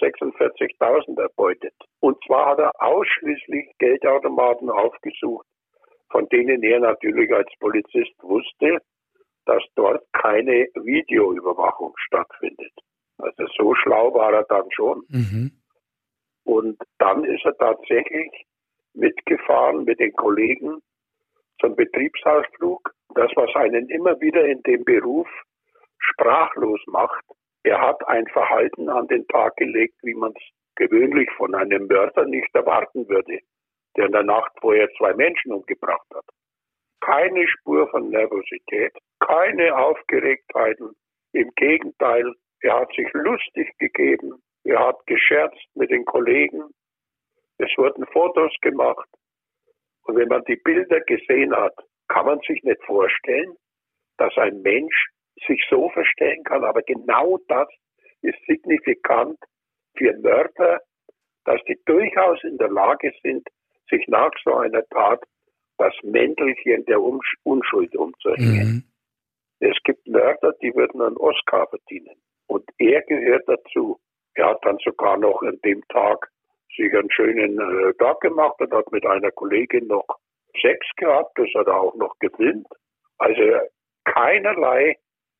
146.000 erbeutet. Und zwar hat er ausschließlich Geldautomaten aufgesucht, von denen er natürlich als Polizist wusste, dass dort keine Videoüberwachung stattfindet. Also so schlau war er dann schon. Und dann ist er tatsächlich mitgefahren mit den Kollegen zum Betriebsausflug. Das, was einen immer wieder in dem Beruf sprachlos macht. Er hat ein Verhalten an den Tag gelegt, wie man es gewöhnlich von einem Mörder nicht erwarten würde, der in der Nacht vorher 2 Menschen umgebracht hat. Keine Spur von Nervosität, keine Aufgeregtheiten. Im Gegenteil, er hat sich lustig gegeben, er hat gescherzt mit den Kollegen, es wurden Fotos gemacht. Und wenn man die Bilder gesehen hat, kann man sich nicht vorstellen, dass ein Mensch sich so verstellen kann. Aber genau das ist signifikant für Mörder, dass die durchaus in der Lage sind, sich nach so einer Tat das Mäntelchen der Unschuld umzuhängen. Es gibt Mörder, die würden einen Oscar verdienen. Und er gehört dazu. Er hat dann sogar noch an dem Tag sich einen schönen Tag gemacht und hat mit einer Kollegin noch Sex gehabt. Das hat er auch noch gefilmt. Also keinerlei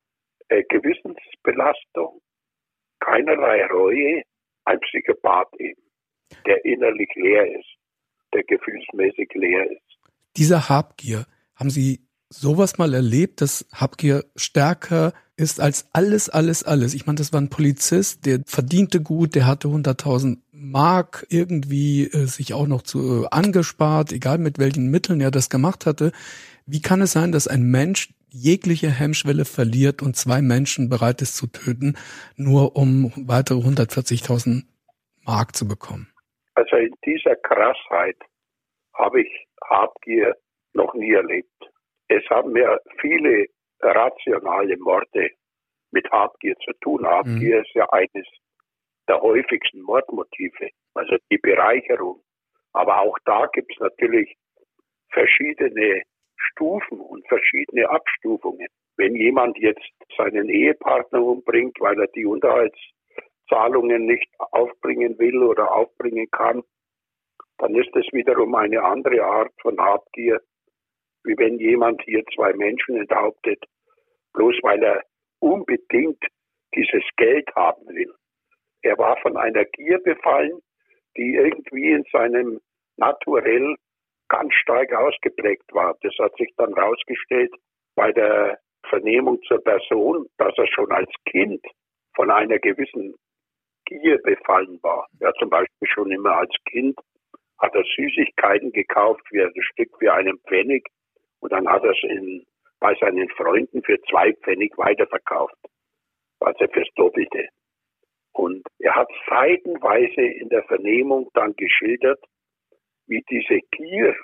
Gewissensbelastung, keinerlei Reue. Ein Psychopath eben, der innerlich leer ist, der gefühlsmäßig leer ist. Diese Habgier, haben Sie sowas mal erlebt, dass Habgier stärker ist als alles? Ich meine, das war ein Polizist, der verdiente gut, der hatte 100.000 Mark irgendwie sich auch noch angespart, egal mit welchen Mitteln er das gemacht hatte. Wie kann es sein, dass ein Mensch jegliche Hemmschwelle verliert und 2 Menschen bereit ist zu töten, nur um weitere 140.000 Mark zu bekommen? Also in dieser Krassheit habe ich Habgier noch nie erlebt. Es haben ja viele rationale Morde mit Habgier zu tun. Habgier ist ja eines der häufigsten Mordmotive, also die Bereicherung. Aber auch da gibt es natürlich verschiedene Stufen und verschiedene Abstufungen. Wenn jemand jetzt seinen Ehepartner umbringt, weil er die Unterhaltszahlungen nicht aufbringen will oder aufbringen kann, dann ist es wiederum eine andere Art von Habgier, wie wenn jemand hier 2 Menschen enthauptet, bloß weil er unbedingt dieses Geld haben will. Er war von einer Gier befallen, die irgendwie in seinem Naturell ganz stark ausgeprägt war. Das hat sich dann herausgestellt bei der Vernehmung zur Person, dass er schon als Kind von einer gewissen Gier befallen war. Ja, zum Beispiel schon immer als Kind hat er Süßigkeiten gekauft für ein Stück für einen Pfennig und dann hat er es bei seinen Freunden für 2 Pfennig weiterverkauft, also fürs Doppelte. Und er hat seitenweise in der Vernehmung dann geschildert, wie diese Gier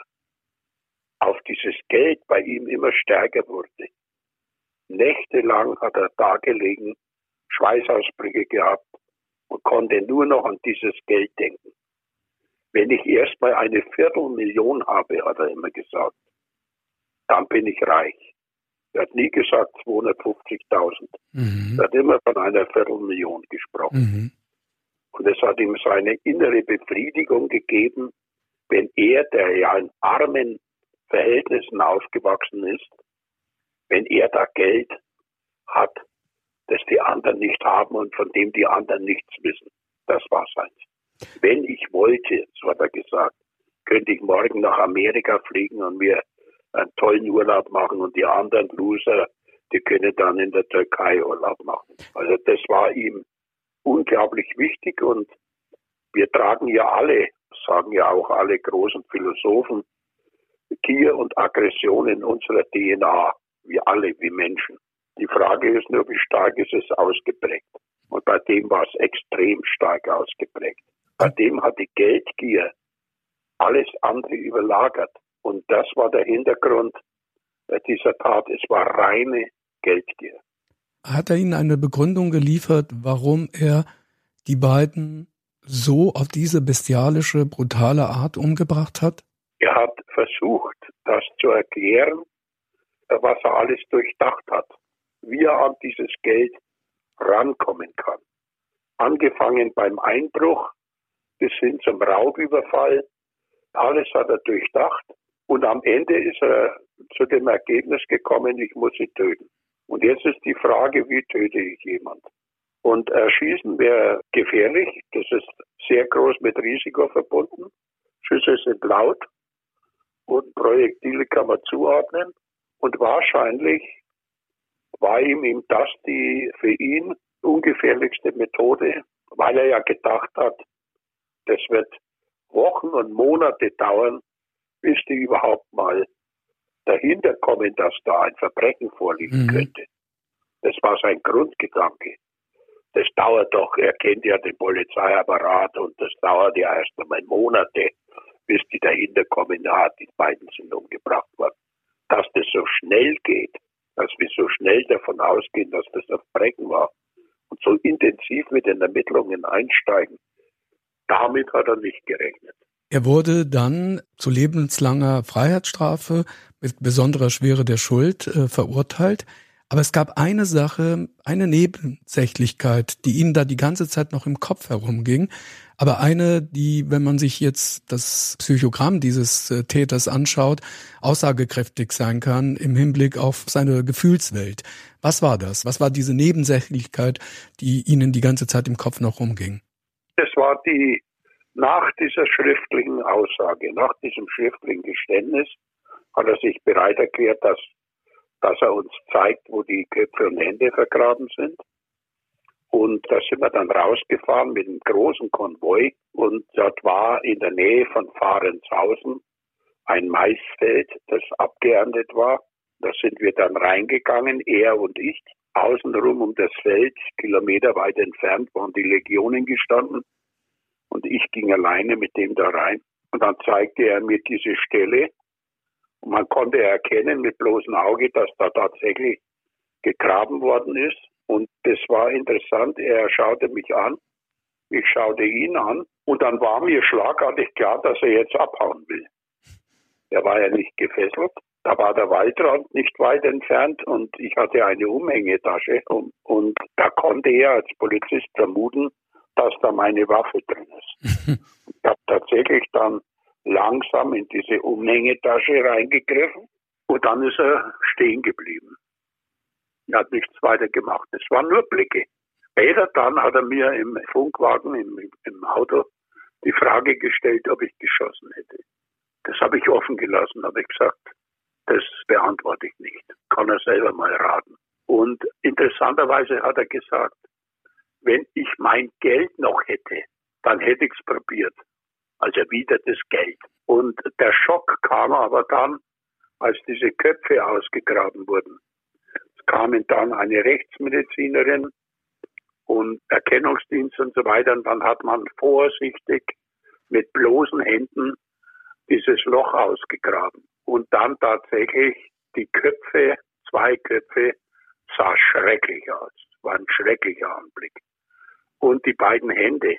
auf dieses Geld bei ihm immer stärker wurde. Nächtelang hat er dagelegen, Schweißausbrüche gehabt und konnte nur noch an dieses Geld denken. Wenn ich erstmal eine Viertelmillion habe, hat er immer gesagt, dann bin ich reich. Er hat nie gesagt 250.000. Er hat immer von einer Viertelmillion gesprochen. Und es hat ihm seine innere Befriedigung gegeben, wenn er, der ja in armen Verhältnissen aufgewachsen ist, wenn er da Geld hat, das die anderen nicht haben und von dem die anderen nichts wissen. Das war seins. Wenn ich wollte, so hat er gesagt, könnte ich morgen nach Amerika fliegen und mir einen tollen Urlaub machen und die anderen Loser, die können dann in der Türkei Urlaub machen. Also das war ihm unglaublich wichtig und wir tragen ja alle, sagen ja auch alle großen Philosophen, Gier und Aggression in unserer DNA, wir alle, wie Menschen. Die Frage ist nur, wie stark ist es ausgeprägt. Und bei dem war es extrem stark ausgeprägt. Bei dem hat die Geldgier alles andere überlagert. Und das war der Hintergrund dieser Tat. Es war reine Geldgier. Hat er Ihnen eine Begründung geliefert, warum er die beiden so auf diese bestialische, brutale Art umgebracht hat? Er hat versucht, das zu erklären, was er alles durchdacht hat, wie er an dieses Geld rankommen kann. Angefangen beim Einbruch bis hin zum Raubüberfall, alles hat er durchdacht und am Ende ist er zu dem Ergebnis gekommen, ich muss sie töten. Und jetzt ist die Frage, wie töte ich jemand? Und Erschießen wäre gefährlich, das ist sehr groß mit Risiko verbunden. Schüsse sind laut und Projektile kann man zuordnen. Und wahrscheinlich war ihm das die für ihn ungefährlichste Methode, weil er ja gedacht hat, das wird Wochen und Monate dauern, bis die überhaupt mal dahinter kommen, dass da ein Verbrechen vorliegen könnte. Das war sein Grundgedanke. Das dauert doch, er kennt ja den Polizeiapparat und das dauert ja erst einmal Monate, bis die dahinter kommen, die beiden sind umgebracht worden. dass das so schnell geht, dass wir so schnell davon ausgehen, dass das ein Verbrechen war und so intensiv mit den Ermittlungen einsteigen, damit hat er nicht gerechnet. Er wurde dann zu lebenslanger Freiheitsstrafe mit besonderer Schwere der Schuld verurteilt. Aber es gab eine Sache, eine Nebensächlichkeit, die Ihnen da die ganze Zeit noch im Kopf herumging. Aber eine, die, wenn man sich jetzt das Psychogramm dieses Täters anschaut, aussagekräftig sein kann im Hinblick auf seine Gefühlswelt. Was war das? Was war diese Nebensächlichkeit, die Ihnen die ganze Zeit im Kopf noch rumging? Das war nach dieser schriftlichen Aussage, nach diesem schriftlichen Geständnis, hat er sich bereit erklärt, dass er uns zeigt, wo die Köpfe und Hände vergraben sind. Und da sind wir dann rausgefahren mit einem großen Konvoi. Und dort war in der Nähe von Fahrenshausen ein Maisfeld, das abgeerntet war. Da sind wir dann reingegangen, er und ich. Außenrum um das Feld, kilometerweit entfernt, waren die Legionen gestanden. Und ich ging alleine mit dem da rein. Und dann zeigte er mir diese Stelle. Und man konnte erkennen mit bloßem Auge, dass da tatsächlich gegraben worden ist. Und das war interessant. Er schaute mich an. Ich schaute ihn an. Und dann war mir schlagartig klar, dass er jetzt abhauen will. Er war ja nicht gefesselt. Da war der Waldrand nicht weit entfernt und ich hatte eine Umhängetasche. Und da konnte er als Polizist vermuten, dass da meine Waffe drin ist. Ich habe tatsächlich dann langsam in diese Umhängetasche reingegriffen und dann ist er stehen geblieben. Er hat nichts weiter gemacht. Es waren nur Blicke. Später dann hat er mir im Funkwagen, im Auto, die Frage gestellt, ob ich geschossen hätte. Das habe ich offen gelassen, habe ich gesagt, das beantworte ich nicht. Kann er selber mal raten. Und interessanterweise hat er gesagt, wenn ich mein Geld noch hätte, dann hätte ich es probiert. Also erwidertes Geld. Und der Schock kam aber dann, als diese Köpfe ausgegraben wurden. Es kamen dann eine Rechtsmedizinerin und Erkennungsdienst und so weiter. Und dann hat man vorsichtig mit bloßen Händen dieses Loch ausgegraben. Und dann tatsächlich die Köpfe, 2 Köpfe, sah schrecklich aus. War ein schrecklicher Anblick. Und die beiden Hände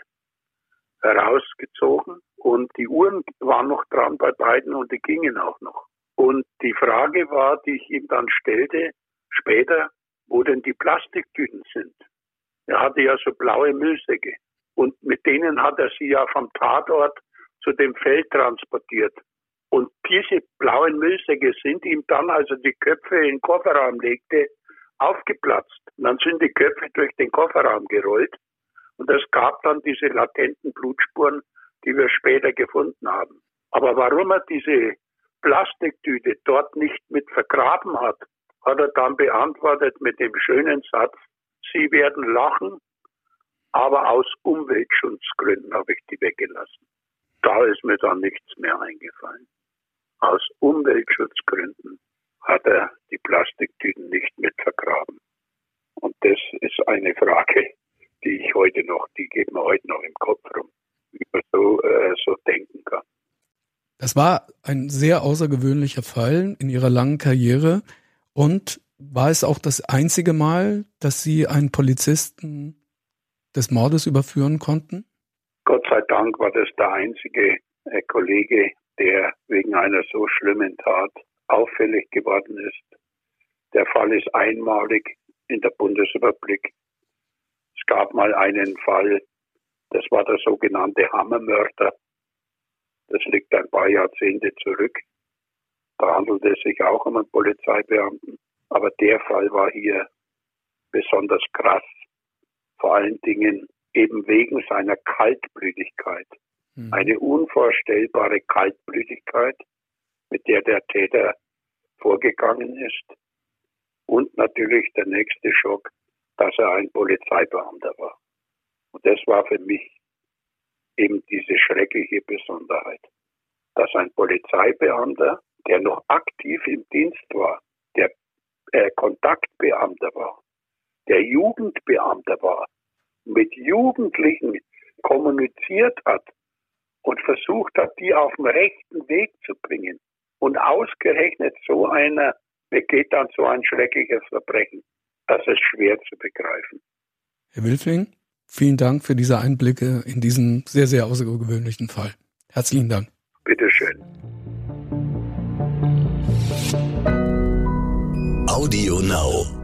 herausgezogen und die Uhren waren noch dran bei beiden und die gingen auch noch. Und die Frage war, die ich ihm dann stellte, später, wo denn die Plastiktüten sind. Er hatte ja so blaue Müllsäcke und mit denen hat er sie ja vom Tatort zu dem Feld transportiert. Und diese blauen Müllsäcke sind ihm dann, als er die Köpfe in den Kofferraum legte, aufgeplatzt. Und dann sind die Köpfe durch den Kofferraum gerollt. Und es gab dann diese latenten Blutspuren, die wir später gefunden haben. Aber warum er diese Plastiktüte dort nicht mit vergraben hat er dann beantwortet mit dem schönen Satz, Sie werden lachen, aber aus Umweltschutzgründen habe ich die weggelassen. Da ist mir dann nichts mehr eingefallen. Aus Umweltschutzgründen hat er die Plastiktüten nicht mit vergraben. Und das ist eine Frage, die geht mir heute noch im Kopf rum, wie man so denken kann. Das war ein sehr außergewöhnlicher Fall in Ihrer langen Karriere und war es auch das einzige Mal, dass Sie einen Polizisten des Mordes überführen konnten? Gott sei Dank war das der einzige Kollege, der wegen einer so schlimmen Tat auffällig geworden ist. Der Fall ist einmalig in der Bundesrepublik. Es gab mal einen Fall, das war der sogenannte Hammermörder. Das liegt ein paar Jahrzehnte zurück. Da handelt es sich auch um einen Polizeibeamten. Aber der Fall war hier besonders krass. Vor allen Dingen eben wegen seiner Kaltblütigkeit. Eine unvorstellbare Kaltblütigkeit, mit der der Täter vorgegangen ist. Und natürlich der nächste Schock, dass er ein Polizeibeamter war. Und das war für mich eben diese schreckliche Besonderheit, dass ein Polizeibeamter, der noch aktiv im Dienst war, der Kontaktbeamter war, der Jugendbeamter war, mit Jugendlichen kommuniziert hat und versucht hat, die auf den rechten Weg zu bringen Und ausgerechnet so einer begeht dann so ein schreckliches Verbrechen. Das ist schwer zu begreifen. Herr Wilfling, vielen Dank für diese Einblicke in diesen sehr, sehr außergewöhnlichen Fall. Herzlichen Dank. Bitteschön. Audio Now.